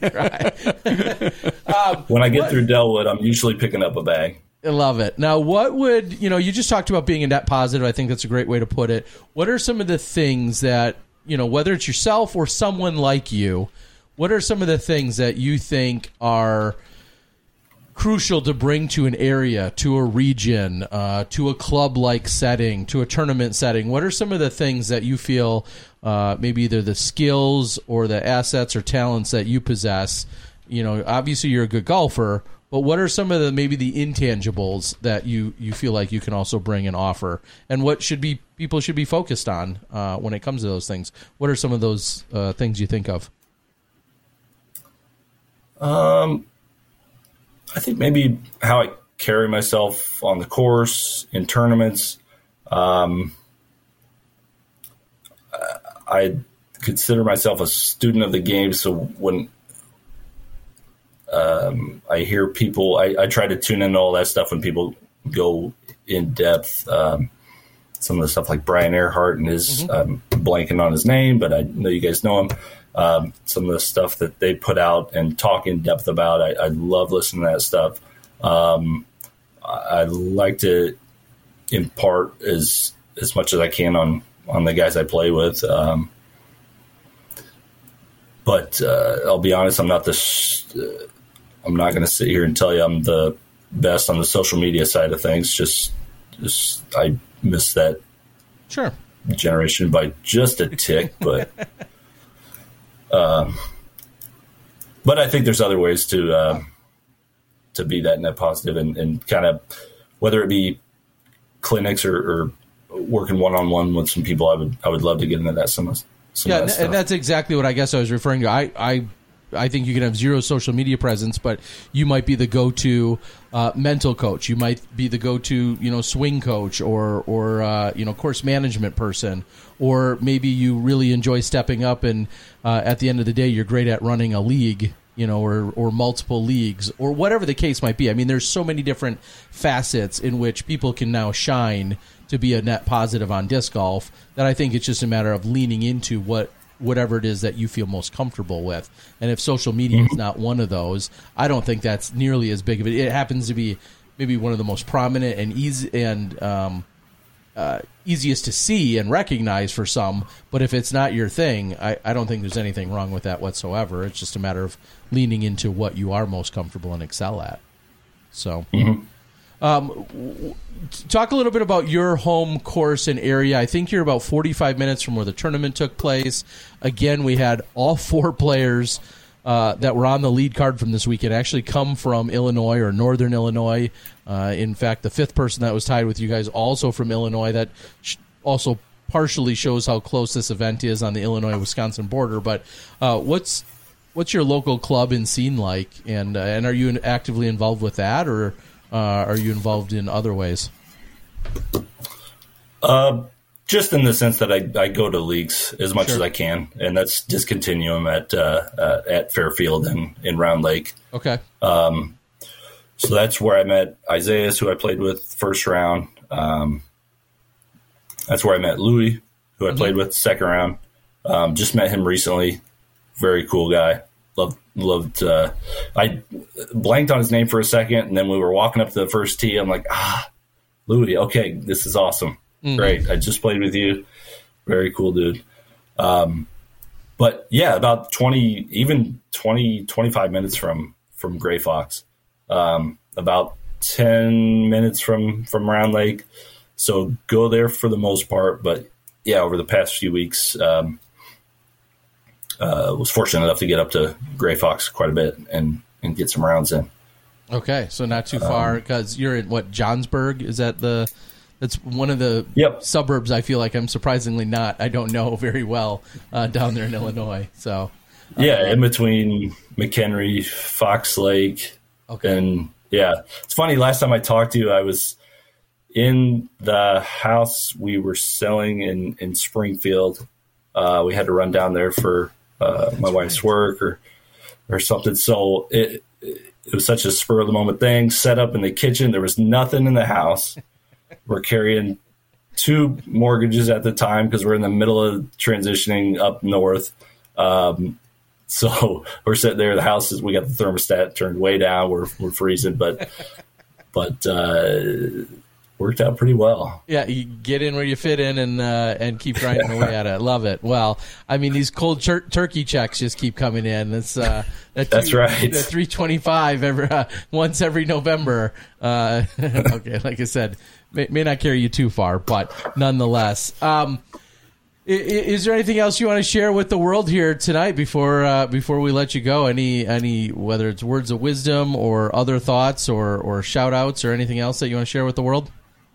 When I get through Delwood, I'm usually picking up a bag. I love it. Now, what would, you just talked about being a net positive. I think that's a great way to put it. What are some of the things that, whether it's yourself or someone like you, what are some of the things that you think are crucial to bring to an area, to a region, to a club-like setting, to a tournament setting? What are some of the things that you feel maybe either the skills or the assets or talents that you possess? Obviously you're a good golfer, but what are some of the intangibles that you feel like you can also bring and offer? And what people should be focused on when it comes to those things? What are some of those things you think of? I think maybe how I carry myself on the course, in tournaments. I consider myself a student of the game, so when I hear people, I try to tune into all that stuff when people go in depth. Some of the stuff like Brian Earhart and his, blanking on his name, but I know you guys know him. Some of the stuff that they put out and talk in depth about, I love listening to that stuff. I like to impart as much as I can on the guys I play with. But I'll be honest, I'm not I'm not going to sit here and tell you I'm the best on the social media side of things. Just I miss that generation by just a tick, but I think there's other ways to be that net positive and kind of, whether it be clinics or working one-on-one with some people, I would love to get into that some of that stuff. And that's exactly what I guess I was referring to. I think you can have zero social media presence, but you might be the go-to mental coach. You might be the go-to, swing coach or course management person, or maybe you really enjoy stepping up and at the end of the day, you're great at running a league, or multiple leagues, or whatever the case might be. I mean, there's so many different facets in which people can now shine to be a net positive on disc golf that I think it's just a matter of leaning into whatever it is that you feel most comfortable with. And if social media is not one of those, I don't think that's nearly as big of it. It happens to be maybe one of the most prominent and easy and easiest to see and recognize for some. But if it's not your thing, I don't think there's anything wrong with that whatsoever. It's just a matter of leaning into what you are most comfortable and excel at. So, Talk a little bit about your home course and area. I think you're about 45 minutes from where the tournament took place. Again, we had all 4 players that were on the lead card from this weekend actually come from Illinois or Northern Illinois. In fact, the 5th person that was tied with you guys also from Illinois. That also partially shows how close this event is on the Illinois-Wisconsin border. But what's your local club and scene like? And are you actively involved with that, or are you involved in other ways? Just in the sense that I go to leagues as much as I can, and that's Discontinuum at Fairfield and in Round Lake. Okay. So that's where I met Isaiah, who I played with first round. That's where I met Louis, who I played with second round. Just met him recently. Very cool guy. Loved. I blanked on his name for a second, and then we were walking up to the first tee. I'm like, Louis. Okay, this is awesome. Great. I just played with you. Very cool dude. But yeah, about 25 minutes from Gray Fox. About 10 minutes from Round Lake. So go there for the most part. But yeah, over the past few weeks, was fortunate enough to get up to Gray Fox quite a bit and get some rounds in. Okay, so not too far, because you're in Johnsburg? Is that that's one of the suburbs I feel like I'm surprisingly not. I don't know very well down there in Illinois. So in between McHenry, Fox Lake, and it's funny. Last time I talked to you, I was in the house we were selling in Springfield. We had to run down there for my wife's work or something. So it was such a spur of the moment thing. Set up in the kitchen. There was nothing in the house. We're carrying 2 mortgages at the time because we're in the middle of transitioning up north. So we're sitting there. The house we got the thermostat turned way down. We're freezing, but worked out pretty well. Yeah, you get in where you fit in and keep grinding away at it. Love it. Well, I mean, these cold turkey checks just keep coming in. That's right. The $325 once every November. Okay, like I said, may not carry you too far, but nonetheless. Is there anything else you want to share with the world here tonight before we let you go? Any whether it's words of wisdom or other thoughts or shout outs or anything else that you want to share with the world?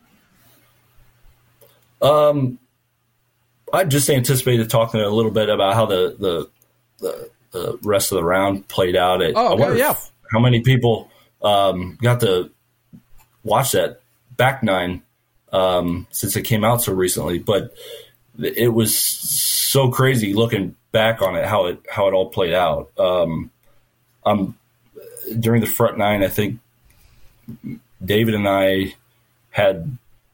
I just anticipated talking a little bit about how the rest of the round played out. How many people got to watch that back nine since it came out so recently, but it was so crazy looking back on it, how it all played out. During the front nine, I think David and I had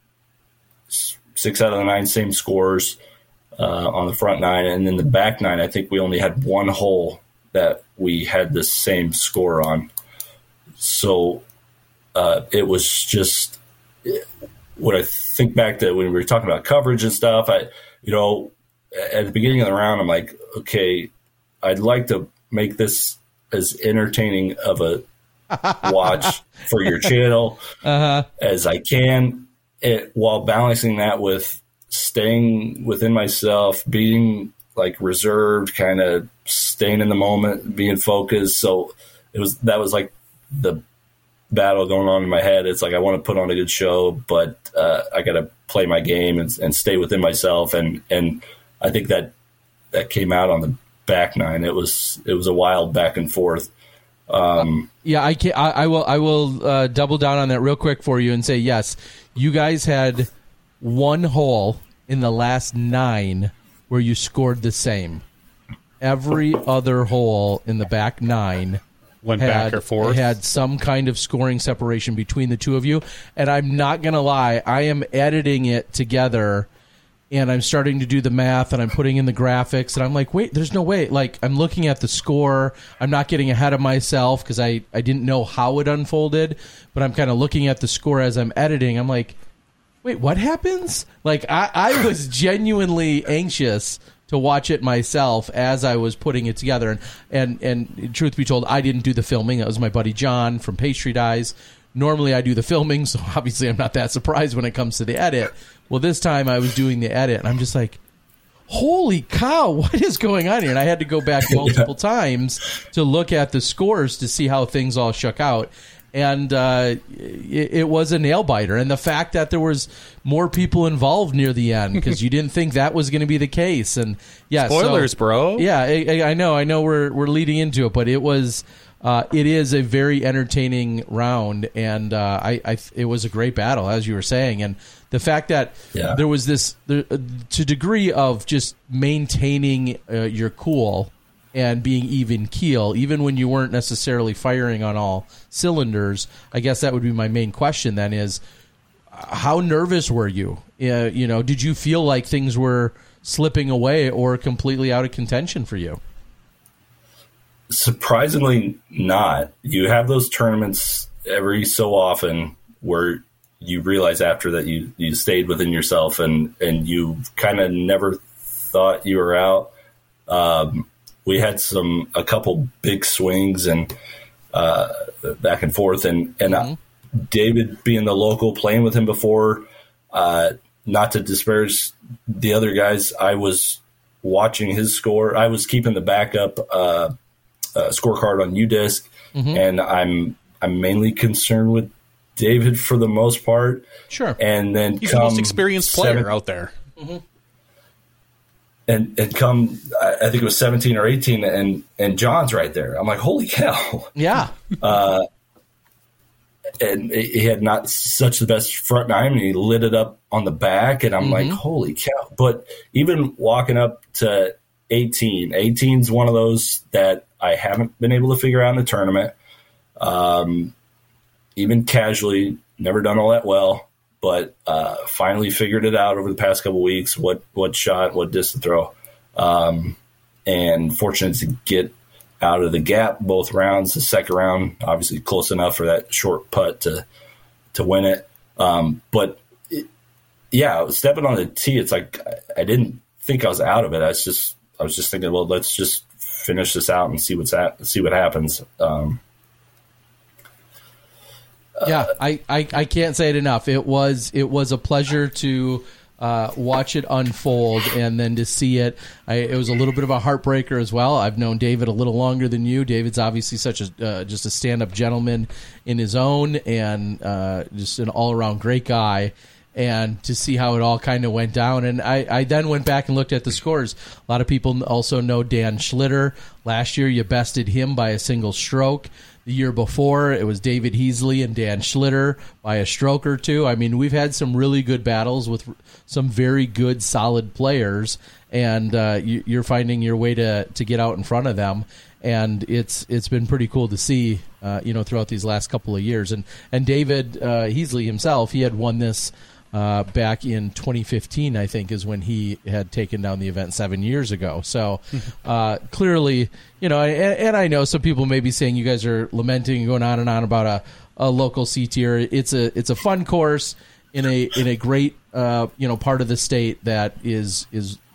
6 out of the 9 same scores on the front nine, and then the back nine, I think we only had 1 hole that we had the same score on. So it was just what I think back to when we were talking about coverage and stuff. At the beginning of the round, I'm like, okay, I'd like to make this as entertaining of a watch for your channel as I can, while balancing that with staying within myself, being like reserved, kind of staying in the moment, being focused. So that was like the battle going on in my head. It's like, I want to put on a good show, but I got to play my game and stay within myself. And I think that came out on the back nine. It was a wild back and forth. I will double down on that real quick for you and say, yes, you guys had 1 hole in the last 9 where you scored the same. Every other hole in the back 9 went back or forth. Had some kind of scoring separation between the two of you. And I'm not going to lie, I am editing it together, and I'm starting to do the math, and I'm putting in the graphics, and I'm like, wait, there's no way. Like, I'm looking at the score. I'm not getting ahead of myself because I didn't know how it unfolded, but I'm kind of looking at the score as I'm editing. I'm like, wait, what happens? Like, I was genuinely anxious to watch it myself as I was putting it together. And truth be told, I didn't do the filming. That was my buddy John from Pastry Dies normally I do the filming, so obviously I'm not that surprised when it comes to the edit. Well, this time I was doing the edit, and I'm just like, holy cow, what is going on here? And I had to go back multiple times to look at the scores to see how things all shook out. And it was a nail biter. And the fact that there was more people involved near the end, because you didn't think that was going to be the case. And yeah, spoilers, bro. Yeah, I know. We're leading into it, but it is a very entertaining round, and it was a great battle, as you were saying. And the fact that there was this to degree of just maintaining your cool and being even keel, even when you weren't necessarily firing on all cylinders. I guess that would be my main question then is, how nervous were you? Did you feel like things were slipping away or completely out of contention for you? Surprisingly not. You have those tournaments every so often where you realize after that you stayed within yourself and you kind of never thought you were out. We had a couple big swings and back and forth, and David being the local, playing with him before, not to disparage the other guys, I was watching his score. I was keeping the backup scorecard on UDisc, and I'm mainly concerned with David for the most part. Sure. And then he's the most experienced player out there. Mm-hmm. And come, I think it was 17 or 18, and John's right there. I'm like, holy cow. Yeah. And he had not such the best front nine, and he lit it up on the back, and I'm like, holy cow. But even walking up to 18's one of those that I haven't been able to figure out in the tournament. Even casually, never done all that well. But finally figured it out over the past couple of weeks, what shot, what disc to throw. And fortunate to get out of the gap both rounds. The second round, obviously close enough for that short putt to win it. But stepping on the tee, it's like I didn't think I was out of it. I was just thinking, well, let's just finish this out and see what happens. Yeah, I can't say it enough. It was a pleasure to watch it unfold and then to see it. It was a little bit of a heartbreaker as well. I've known David a little longer than you. David's obviously such just a stand-up gentleman in his own and just an all-around great guy. And to see how it all kind of went down. And I then went back and looked at the scores. A lot of people also know Dan Schlitter. Last year, you bested him by a single stroke. The year before, it was David Heasley and Dan Schlitter by a stroke or two. I mean, we've had some really good battles with some very good, solid players, and you're finding your way to get out in front of them. And it's been pretty cool to see, throughout these last couple of years. And David Heasley himself, he had won this back in 2015, I think, is when he had taken down the event 7 years ago. So clearly, and I know some people may be saying you guys are lamenting and going on and on about a local C tier. It's a fun course in a great part of the state that is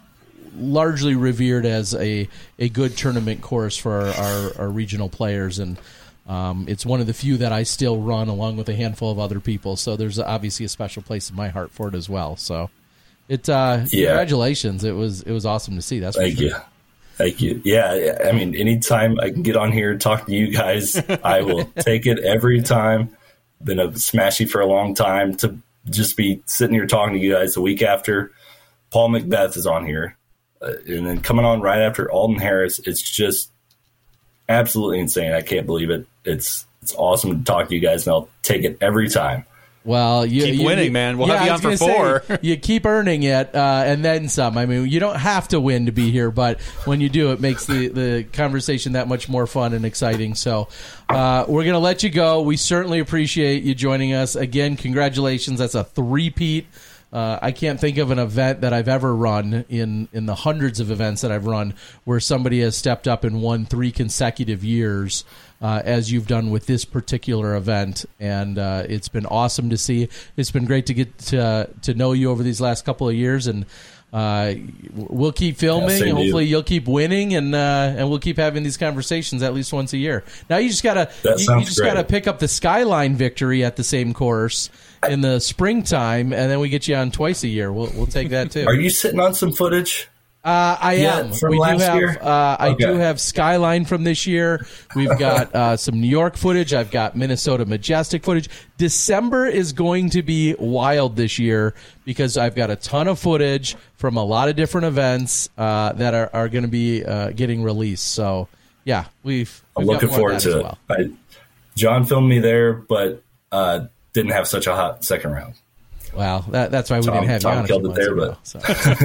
largely revered as a good tournament course for our regional players, and it's one of the few that I still run along with a handful of other people. So there's obviously a special place in my heart for it as well. So congratulations. It was awesome to see. That's Thank you. Thank you. Yeah. I mean, anytime I can get on here and talk to you guys, I will take it every time. Been a Smashy for a long time. To just be sitting here talking to you guys the week after Paul Macbeth is on here, and then coming on right after Alden Harris, it's just absolutely insane. I can't believe it. It's awesome to talk to you guys, and I'll take it every time. Well, you keep winning, man. We'll have you on for 4. You keep earning it, and then some. I mean, you don't have to win to be here, but when you do, it makes the conversation that much more fun and exciting. So we're going to let you go. We certainly appreciate you joining us. Again, congratulations. That's a three-peat. I can't think of an event that I've ever run in the hundreds of events that I've run where somebody has stepped up and won 3 consecutive years. as you've done with this particular event, and it's been awesome to see. It's been great to get to know you over these last couple of years, and we'll keep filming. And hopefully, you'll keep winning, and we'll keep having these conversations at least once a year. Now you just gotta pick up the Skyline victory at the same course in the springtime, and then we get you on twice a year. We'll take that too. Are you sitting on some footage? I am. From last year? I do have Skyline from this year. We've got some New York footage. I've got Minnesota Majestic footage. December is going to be wild this year because I've got a ton of footage from a lot of different events that are going to be getting released. So, yeah, I'm looking forward to it. John filmed me there, but didn't have such a hot second round. Well, that's why we didn't have Tom you on killed it there, but so.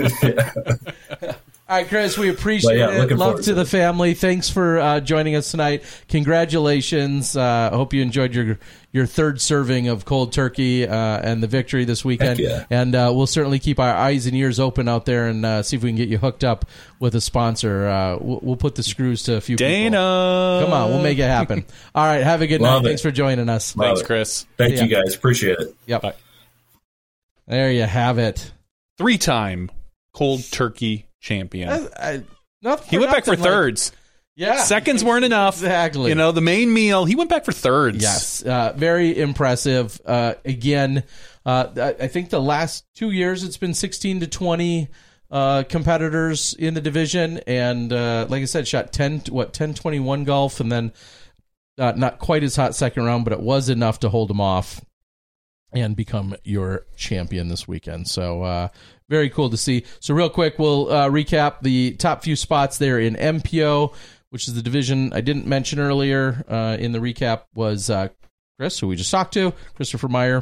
All right, Chris, we appreciate it. Love to the family. Thanks for joining us tonight. Congratulations. I hope you enjoyed your third serving of cold turkey and the victory this weekend. And we'll certainly keep our eyes and ears open out there and see if we can get you hooked up with a sponsor. We'll put the screws to a few Dana. people. Come on, we'll make it happen. All right, have a good night. Thanks for joining us. Thanks, Chris. Thank you, guys. Appreciate it. Yep. Bye. There you have it. 3-time cold turkey champion. He went back for thirds. Yeah. Seconds weren't enough. Exactly. The main meal, he went back for thirds. Yes. Very impressive. Again, I think the last 2 years it's been 16 to 20 competitors in the division. And like I said, shot 10-21 golf, and then not quite as hot second round, but it was enough to hold him off and become your champion this weekend. So very cool to see. So real quick, we'll recap the top few spots there in MPO, which is the division I didn't mention earlier in the recap, was Chris, who we just talked to. Christopher Meyer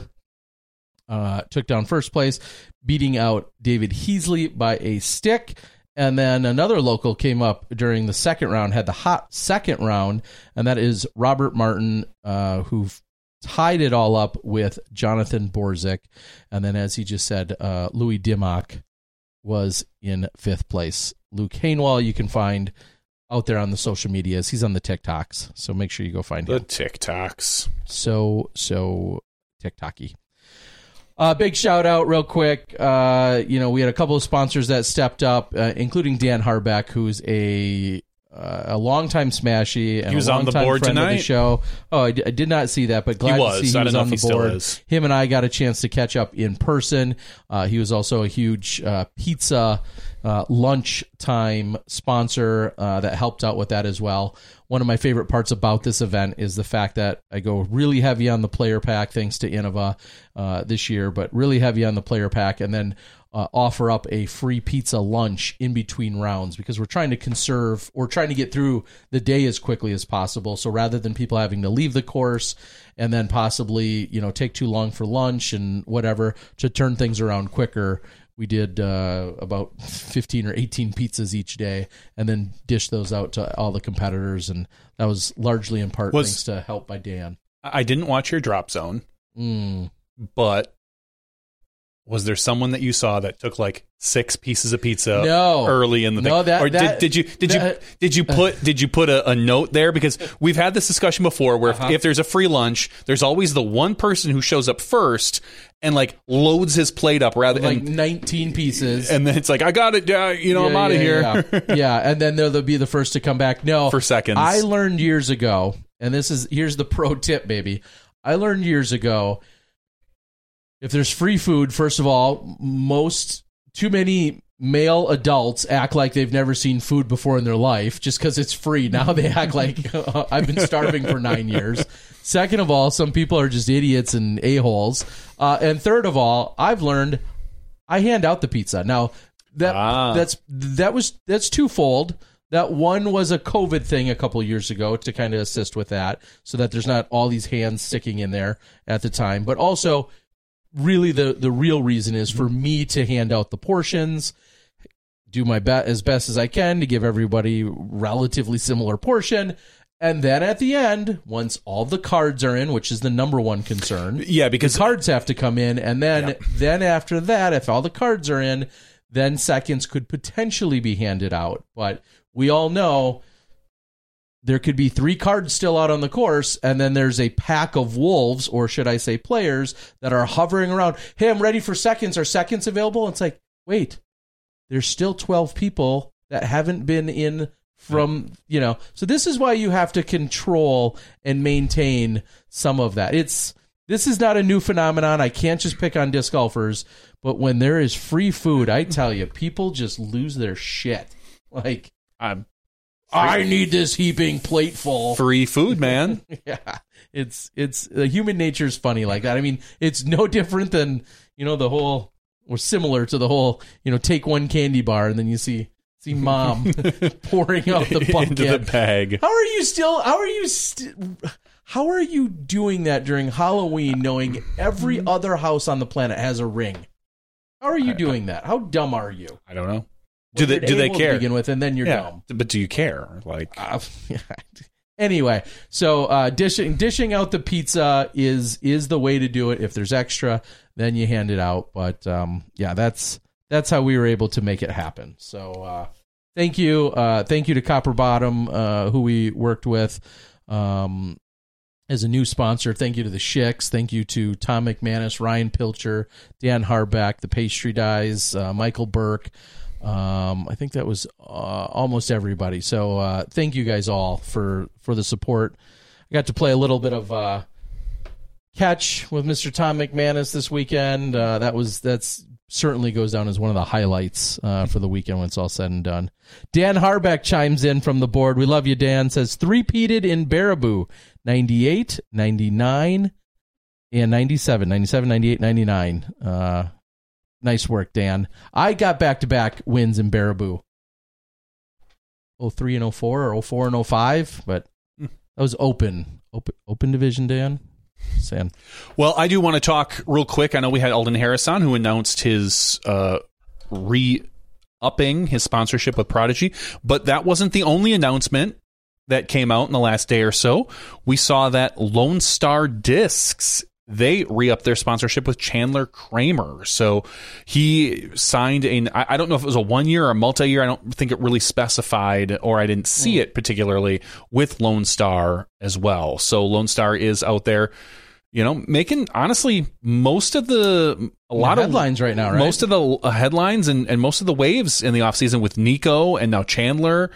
took down first place, beating out David Heasley by a stick. And then another local came up during the second round, had the hot second round, and that is Robert Martin, who tied it all up with Jonathan Borzik. And then, as he just said, Louis Dimmock was in fifth place. Luke Hainwall, you can find out there on the social medias. He's on the TikToks, so make sure you go find him. The TikToks. So TikTok-y. Big shout out real quick. We had a couple of sponsors that stepped up, including Dan Harbeck, who's a longtime Smashy and he was a on the longtime board friend tonight. of the show. Oh, I did not see that, but glad to see he was on the board. Him and I got a chance to catch up in person. He was also a huge pizza lunchtime sponsor that helped out with that as well. One of my favorite parts about this event is the fact that I go really heavy on the player pack, thanks to Innova this year, but really heavy on the player pack, and then offer up a free pizza lunch in between rounds, because we're trying to conserve or trying to get through the day as quickly as possible. So rather than people having to leave the course and then possibly, take too long for lunch and whatever, to turn things around quicker, we did about 15 or 18 pizzas each day and then dished those out to all the competitors. And that was largely in part thanks to help by Dan. I didn't watch your drop zone, but was there someone that you saw that took like 6 pieces of pizza early in the thing? Did you put a note there? Because we've had this discussion before where if there's a free lunch, there's always the one person who shows up first and like loads his plate up rather than 19 pieces. And then it's like, I got it. I'm out of here. Yeah. And then they'll be the first to come back. No, for seconds. I learned years ago, and here's the pro tip, baby. I learned years ago, if there's free food, first of all, too many male adults act like they've never seen food before in their life just because it's free. Now they act like I've been starving for 9 years. Second of all, some people are just idiots and a-holes. And third of all, I've learned I hand out the pizza. Now that's twofold. That one was a COVID thing a couple of years ago to kind of assist with that, so that there's not all these hands sticking in there at the time. But also, really the real reason is for me to hand out the portions, do my as best as I can to give everybody relatively similar portion. And then at the end, once all the cards are in, which is the number one concern, because the cards have to come in. And then after that, if all the cards are in, then seconds could potentially be handed out. But we all know there could be 3 cards still out on the course, and then there's a pack of wolves, or should I say players, that are hovering around. Hey, I'm ready for seconds. Are seconds available? It's like, wait, there's still 12 people that haven't been in from, So this is why you have to control and maintain some of that. This is not a new phenomenon. I can't just pick on disc golfers, but when there is free food, I tell you, people just lose their shit. Like, I need this heaping plateful. Free food, man. Yeah, it's human nature's funny like that. I mean, it's no different than the whole, or similar to the whole, take one candy bar and then you see mom pouring out the bucket into the bag. How are you doing that during Halloween, knowing every other house on the planet has a ring? How are you doing that? How dumb are you? I don't know. Do they care to begin with, and then you're dumb? But do you care? Like, anyway, so dishing out the pizza is the way to do it. If there's extra, then you hand it out. But that's how we were able to make it happen. So thank you to Copper Bottom, who we worked with as a new sponsor. Thank you to the Schicks. Thank you to Tom McManus, Ryan Pilcher, Dan Harbeck, the Pastry Dies, Michael Burke. I think that was almost everybody. So thank you guys all for the support. I got to play a little bit of catch with Mr. Tom McManus this weekend. That's certainly goes down as one of the highlights for the weekend when it's all said and done. Dan Harbeck chimes in from the board. We love you, Dan. Says 3-peated in Baraboo, 98, 99, and 97. 97, 98, 99. Nice work, Dan. I got back-to-back wins in Baraboo. 03 and 04 or 04 and 05, but that was open division, Dan. Sam. Well, I do want to talk real quick. I know we had Alden Harris on, who announced his re-upping his sponsorship with Prodigy, but that wasn't the only announcement that came out in the last day or so. We saw that Lone Star Discs, they re-upped their sponsorship with Chandler Kramer. So he signed I don't know if it was a 1-year or a multi-year. I don't think it really specified, or I didn't see it particularly, with Lone Star as well. So Lone Star is out there, making, honestly, most of the headlines right now, right? Most of the headlines and most of the waves in the offseason with Nico and now Chandler.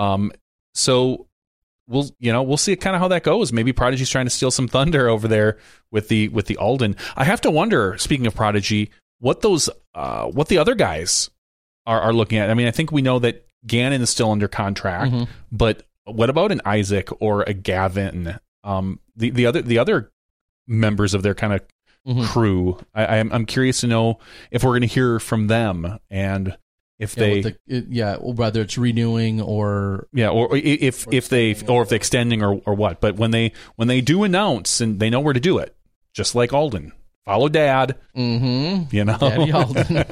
So we'll see kind of how that goes. Maybe Prodigy's trying to steal some thunder over there with the Alden. I have to wonder, speaking of Prodigy, what the other guys are looking at. I mean, I think we know that Gannon is still under contract, but what about an Isaac or a Gavin? The other members of their kind of crew. I'm curious to know if we're going to hear from them, and if whether it's renewing or if they're extending or what. But when they do announce, and they know where to do it, just like Alden, follow Dad. Daddy Alden.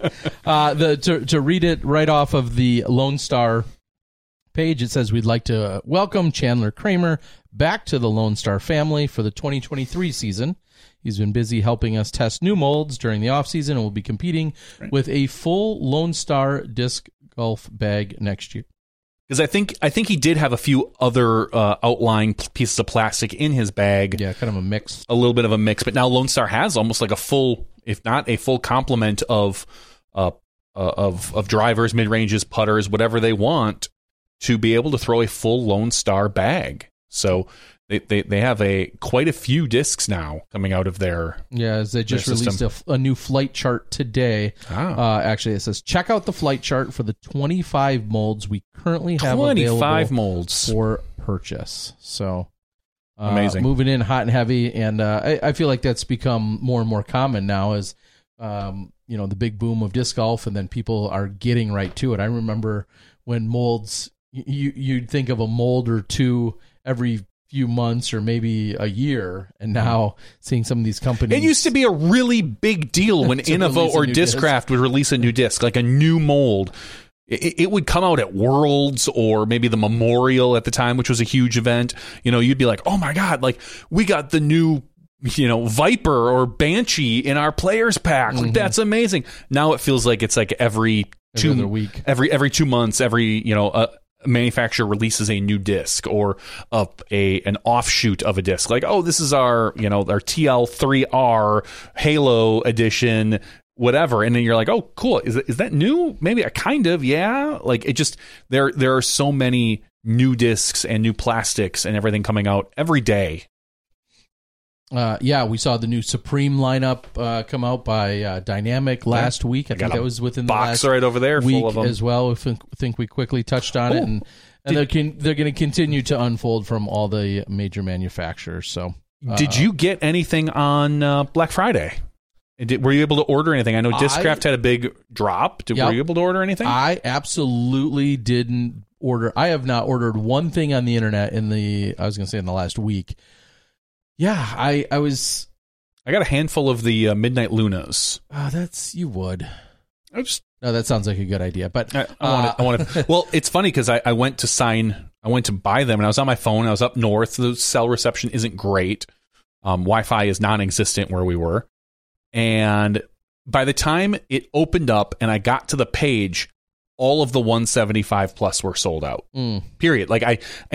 To read it right off of the Lone Star page, it says, we'd like to welcome Chandler Kramer back to the Lone Star family for the 2023 season. He's been busy helping us test new molds during the offseason and will be competing with a full Lone Star disc golf bag next year. Because I think he did have a few other outlying pieces of plastic in his bag. Yeah, kind of a mix. A little bit of a mix. But now Lone Star has almost like a full, if not a full complement of drivers, mid-ranges, putters, whatever they want, to be able to throw a full Lone Star bag. So they have quite a few discs now coming out of their they just released a new flight chart today. Actually, it says, check out the flight chart for the 25 molds we currently have available molds for purchase. So amazing, moving in hot and heavy, and I feel like that's become more and more common now as the big boom of disc golf, and then people are getting right to it. I remember when molds, you'd think of a mold or two every few months or maybe a year, and now seeing some of these companies. It used to be a really big deal when Innovo or Discraft would release a new disc, like a new mold. It would come out at Worlds or maybe the Memorial at the time, which was a huge event. You'd be like, oh my God, like we got the new, Viper or Banshee in our players pack. Like, that's amazing. Now it feels like it's like every 2 week, every 2 months, every, manufacturer releases a new disc or an offshoot of a disc, like, oh, this is our TL3R Halo edition, whatever, and then you're like, oh, cool, is that new? Maybe a kind of, yeah. Like, it just there are so many new discs and new plastics and everything coming out every day. We saw the new Supreme lineup come out by Dynamic last week. I think that was within the box last right over there, week full of them as well. I think we quickly touched on it, and they're going to continue to unfold from all the major manufacturers. So, did you get anything on Black Friday? Were you able to order anything? I know Discraft had a big drop. Were you able to order anything? I absolutely didn't order. I have not ordered one thing on the internet in the last week. Yeah, I got a handful of the Midnight Lunas. You would. No, that sounds like a good idea. But I want to. Well, it's funny because I went to buy them, and I was on my phone. I was up north. The cell reception isn't great. Wi-Fi is non-existent where we were. And by the time it opened up and I got to the page, all of the 175 plus were sold out. Period. Like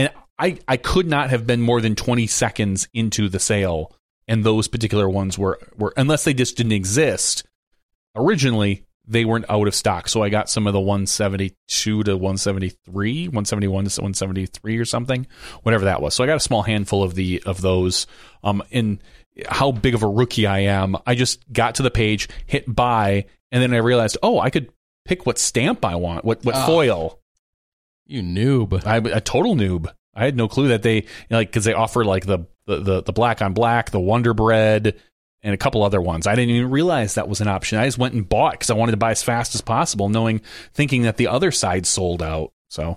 I could not have been more than 20 seconds into the sale, and those particular ones were unless they just didn't exist originally, they weren't out of stock. So I got some of the 172 to 173, 171 to 173 or something, whatever that was. So I got a small handful of those. In how big of a rookie I am, I just got to the page, hit buy, and then I realized, oh, I could pick what stamp I want, what foil. You noob. I'm a total noob. I had no clue that they because they offer like the black on black, the Wonder Bread, and a couple other ones. I didn't even realize that was an option. I just went and bought because I wanted to buy as fast as possible, thinking that the other side sold out. So,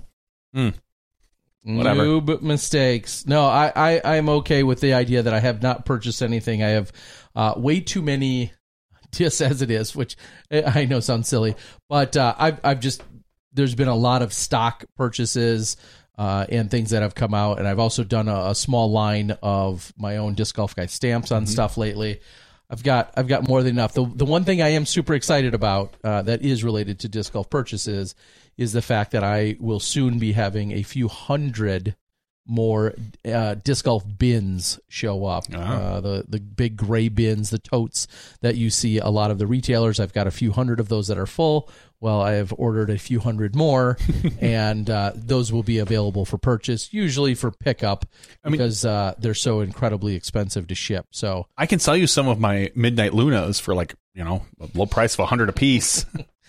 whatever. Noob mistakes. No, I'm okay with the idea that I have not purchased anything. I have way too many, just as it is, which I know sounds silly, but I've just there's been a lot of stock purchases. And things that have come out, and I've also done a small line of my own Disc Golf Guy stamps on stuff lately. I've got more than enough. The one thing I am super excited about that is related to disc golf purchases is the fact that I will soon be having a few hundred more disc golf bins show up. The big gray bins, the totes that you see a lot of the retailers. I've got a few hundred of those that are full. Well, I have ordered a few hundred more, and those will be available for purchase, usually for pickup, because they're so incredibly expensive to ship. So I can sell you some of my Midnight Lunas for a low price of $100 a piece.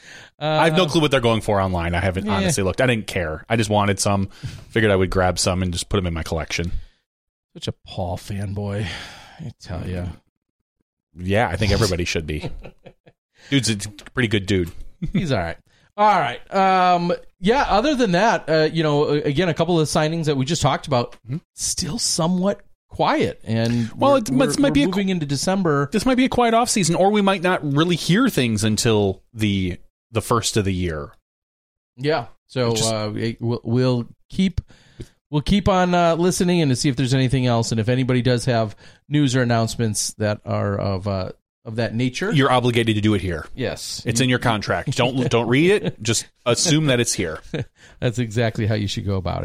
I have no clue what they're going for online. I haven't honestly looked. I didn't care. I just wanted some. Figured I would grab some and just put them in my collection. Such a Paul fanboy, I tell you. Yeah, I think everybody should be. Dude's a pretty good dude. He's all right. All right. Other than that, again, a couple of signings that we just talked about, still somewhat quiet. And we're moving into December. This might be a quiet off season, or we might not really hear things until the first of the year. Yeah. So we'll keep on listening and to see if there's anything else, and if anybody does have news or announcements that are of that nature, you're obligated to do it here. Yes, it's in your contract. Don't read it. Just assume that it's here. That's exactly how you should go about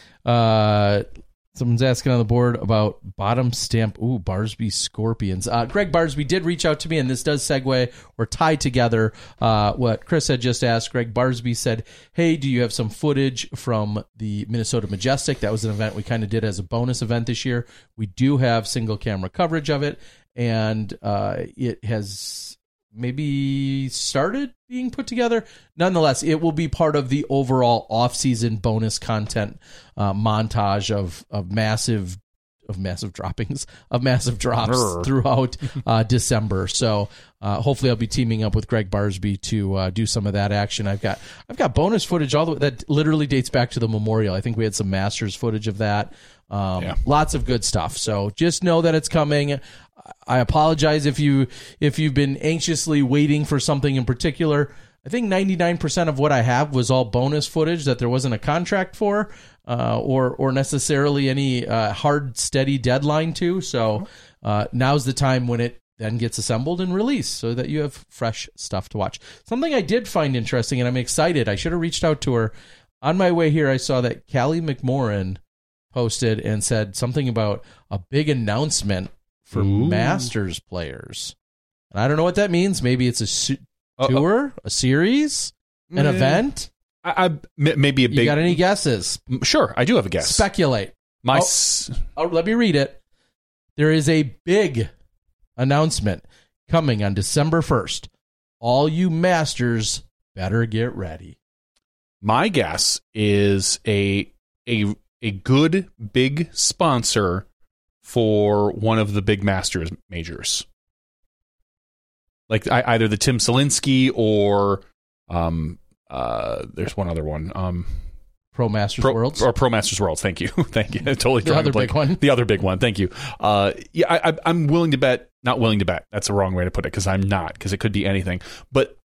it. Someone's asking on the board about bottom stamp. Ooh, Barsby Scorpions. Greg Barsby did reach out to me, and this does segue or tie together what Chris had just asked. Greg Barsby said, hey, do you have some footage from the Minnesota Majestic? That was an event we kind of did as a bonus event this year. We do have single camera coverage of it, and it has maybe started being put together. Nonetheless, it will be part of the overall off-season bonus content montage of massive drops throughout December. So hopefully I'll be teaming up with Greg Barsby to do some of that action. I've got bonus footage all the way that literally dates back to the Memorial. I think we had some Masters footage of that. Lots of good stuff. So just know that it's coming. I apologize if you've been anxiously waiting for something in particular. I think 99% of what I have was all bonus footage that there wasn't a contract for, or necessarily any hard, steady deadline to. So now's the time when it then gets assembled and released so that you have fresh stuff to watch. Something I did find interesting, and I'm excited. I should have reached out to her. On my way here, I saw that Callie McMorrin posted and said something about a big announcement for Masters players. And I don't know what that means. Maybe it's a tour, a series, an event. Maybe a big. You got any guesses? Sure, I do have a guess. Speculate. Let me read it. There is a big announcement coming on December 1st. All you Masters better get ready. My guess is a good big sponsor for one of the big Masters majors, like either the Tim Selinsky or there's one other one, Pro Masters Worlds or Pro Masters Worlds. Thank you. Totally. The other big one. The other big one. Thank you. I'm willing to bet. Not willing to bet. That's the wrong way to put it, because I'm not. Because it could be anything. But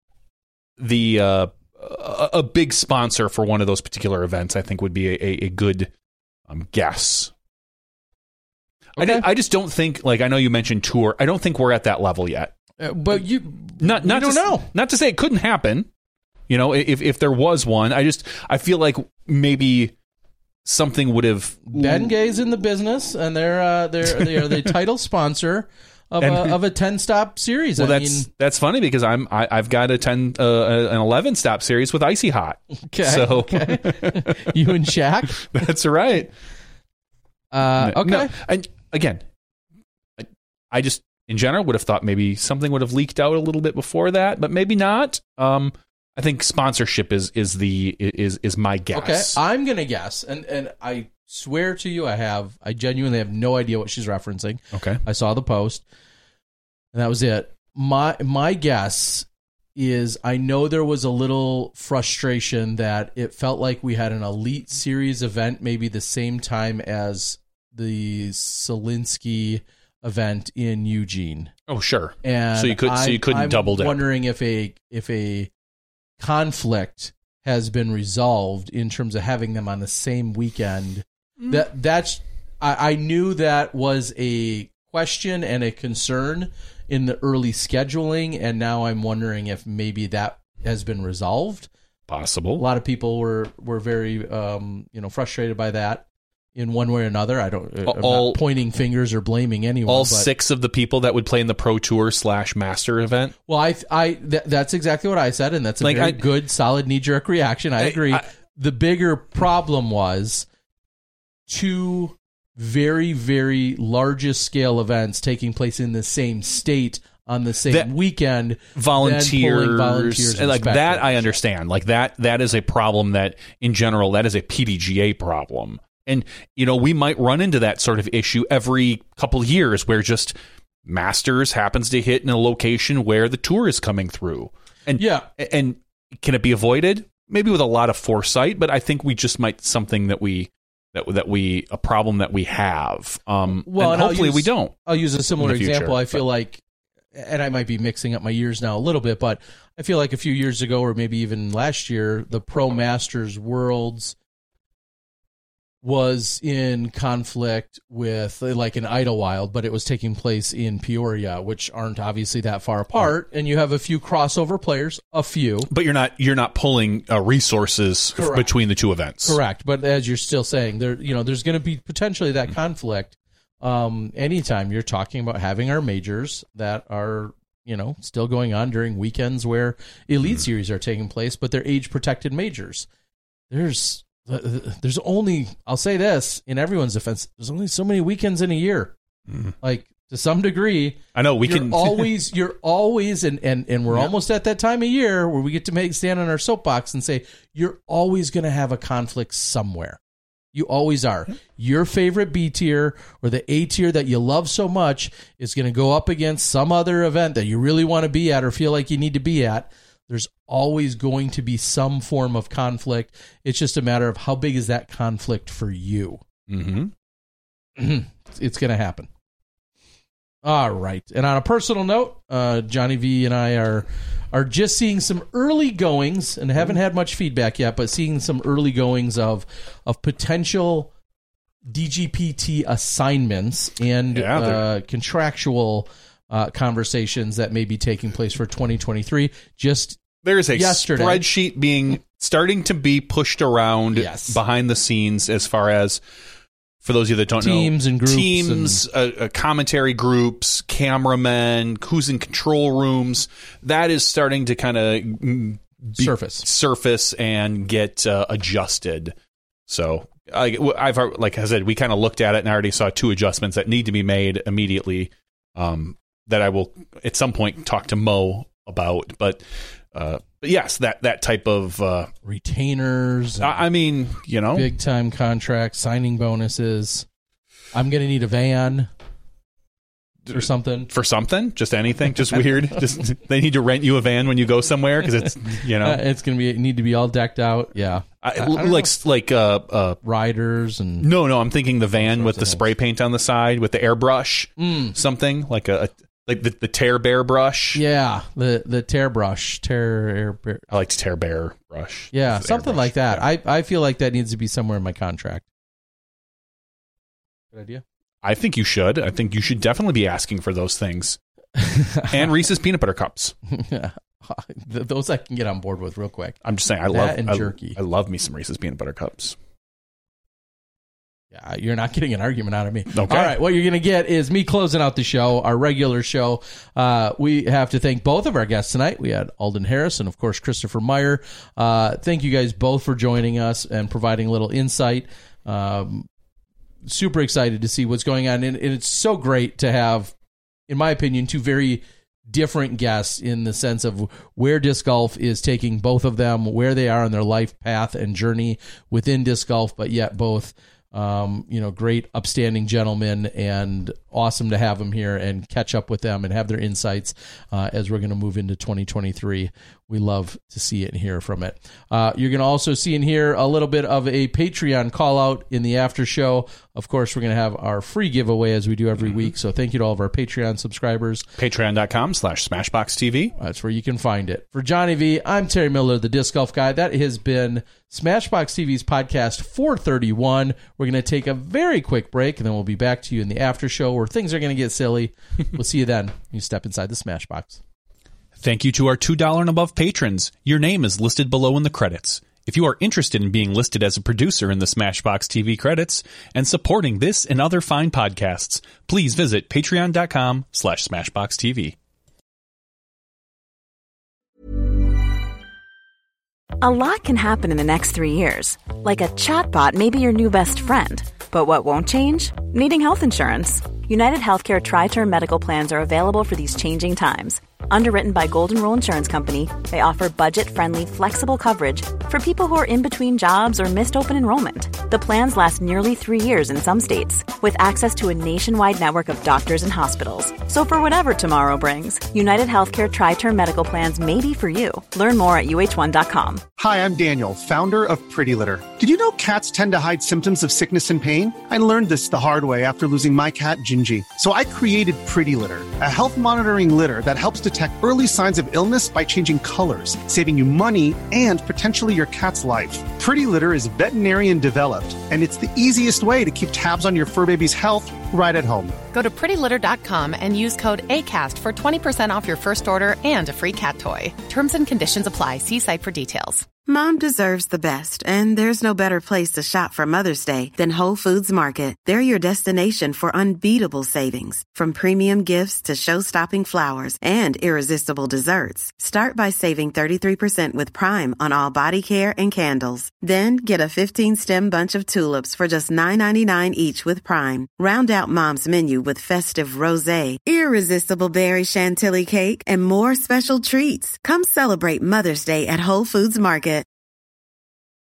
a big sponsor for one of those particular events, I think, would be a good guess. Okay. I just don't think, like, I know you mentioned tour. I don't think we're at that level yet. But you don't know. Not to say it couldn't happen. You know, if there was one, I feel like maybe something would have. Ben Gay's in the business, and they are the title sponsor of a 10-stop series. Well, that's funny, because I've got an 11-stop series with Icy Hot. Okay. So you and Shaq. That's right. Okay. No, and again, I just in general would have thought maybe something would have leaked out a little bit before that, but maybe not. I think sponsorship is my guess. Okay, I'm gonna guess, and I swear to you, I genuinely have no idea what she's referencing. Okay, I saw the post, and that was it. My guess is, I know there was a little frustration that it felt like we had an Elite Series event maybe the same time as the Selinsky event in Eugene. Oh, sure. And so you couldn't double down. I'm wondering if a conflict has been resolved in terms of having them on the same weekend. I knew that was a question and a concern in the early scheduling, and now I'm wondering if maybe that has been resolved. Possible. A lot of people were very frustrated by that in one way or another. I'm not pointing fingers or blaming anyone. All 6 of the people that would play in the Pro Tour / Master event. Well, that's exactly what I said, and that's a very good, solid knee-jerk reaction. I agree. The bigger problem was 2 very, very largest scale events taking place in the same state on the same weekend. Volunteers and like that, I understand. Like that is a problem that, in general, that is a PDGA problem. And, we might run into that sort of issue every couple of years, where just Masters happens to hit in a location where the tour is coming through. And and can it be avoided? Maybe with a lot of foresight, but I think we just might a problem that we have. And hopefully we don't. I'll use a similar example. I feel like, and I might be mixing up my years now a little bit, but I feel like a few years ago, or maybe even last year, the Pro Masters Worlds was in conflict with like an Idlewild, but it was taking place in Peoria, which aren't obviously that far apart, and you have a few crossover players, but you're not pulling resources between the two events. Correct. But as you're still saying, there's going to be potentially that conflict anytime you're talking about having our majors that are still going on during weekends where Elite Series are taking place, but they're age protected majors. There's only, I'll say this in everyone's defense, there's only so many weekends in a year. Like, to some degree, I know you're always, and we're almost at that time of year where we get to stand on our soapbox and say, you're always going to have a conflict somewhere. You always are. Your favorite B tier or the A tier that you love so much is going to go up against some other event that you really want to be at or feel like you need to be at. There's always going to be some form of conflict. It's just a matter of how big is that conflict for you. Mm-hmm. It's going to happen. All right. And on a personal note, Johnny V and I are just seeing some early goings, and haven't had much feedback yet, but seeing some early goings of potential DGPT assignments and contractual conversations that may be taking place for 2023. Just there's a yesterday. spreadsheet being starting to be pushed around behind the scenes as far as, for those of you that don't teams know, and groups teams, commentary groups, cameramen, who's in control rooms. That is starting to kind of surface and get adjusted. So like I said, we kind of looked at it and I already saw 2 adjustments that need to be made immediately that I will at some point talk to Mo about. But yes, that type of retainers. I mean, big time contracts, signing bonuses. I'm going to need a van or something. For something, just anything, just weird. Just they need to rent you a van when you go somewhere because it's it's going to need to be all decked out. Yeah, like riders and no. I'm thinking the van with the spray paint on the side with the airbrush, something like the Tear Bear brush. Yeah, the Tear brush. I like Tear Bear brush. Yeah, something like that. I feel like that needs to be somewhere in my contract. Good idea. I think you should. I think you should definitely be asking for those things. And Reese's Peanut Butter Cups. Those I can get on board with real quick. I'm just saying, I love jerky. I love me some Reese's Peanut Butter Cups. Yeah, you're not getting an argument out of me. Okay. All right, what you're going to get is me closing out the show, our regular show. We have to thank both of our guests tonight. We had Alden Harris and, of course, Christopher Meyer. Thank you guys both for joining us and providing a little insight. Super excited to see what's going on. And it's so great to have, in my opinion, 2 very different guests in the sense of where disc golf is taking both of them, where they are in their life path and journey within disc golf, but yet both great upstanding gentlemen, and awesome to have them here and catch up with them and have their insights as we're going to move into 2023. We love to see it and hear from it. You're going to also see and hear a little bit of a Patreon call out in the after show. Of course, we're going to have our free giveaway as we do every week. So thank you to all of our Patreon subscribers. Patreon.com/SmashboxTV. That's where you can find it. For Johnny V, I'm Terry Miller, the Disc Golf Guy. That has been Smashbox TV's podcast 431. We're going to take a very quick break, and then we'll be back to you in the after show where things are going to get silly. We'll see you then. You step inside the Smashbox. Thank you to our $2 and above patrons. Your name is listed below in the credits. If you are interested in being listed as a producer in the Smashbox TV credits and supporting this and other fine podcasts, please visit patreon.com/SmashboxTV. A lot can happen in the next 3 years. Like a chatbot may be your new best friend. But what won't change? Needing health insurance. United Healthcare Tri-Term Medical Plans are available for these changing times. Underwritten by Golden Rule Insurance Company, they offer budget-friendly, flexible coverage for people who are in between jobs or missed open enrollment. The plans last nearly 3 years in some states, with access to a nationwide network of doctors and hospitals. So for whatever tomorrow brings, United Healthcare Tri-Term Medical Plans may be for you. Learn more at uh1.com. Hi, I'm Daniel, founder of Pretty Litter. Did you know cats tend to hide symptoms of sickness and pain? I learned this the hard way after losing my cat, Gingy. So I created Pretty Litter, a health monitoring litter that helps detect early signs of illness by changing colors, saving you money and potentially your cat's life. Pretty Litter is veterinarian developed, and it's the easiest way to keep tabs on your fur baby's health right at home. Go to prettylitter.com and use code ACAST for 20% off your first order and a free cat toy. Terms and conditions apply. See site for details. Mom deserves the best, and there's no better place to shop for Mother's Day than Whole Foods Market. They're your destination for unbeatable savings, from premium gifts to show-stopping flowers and irresistible desserts. Start by saving 33% with Prime on all body care and candles. Then get a 15-stem bunch of tulips for just $9.99 each with Prime. Round out Mom's menu with festive rosé, irresistible berry chantilly cake, and more special treats. Come celebrate Mother's Day at Whole Foods Market.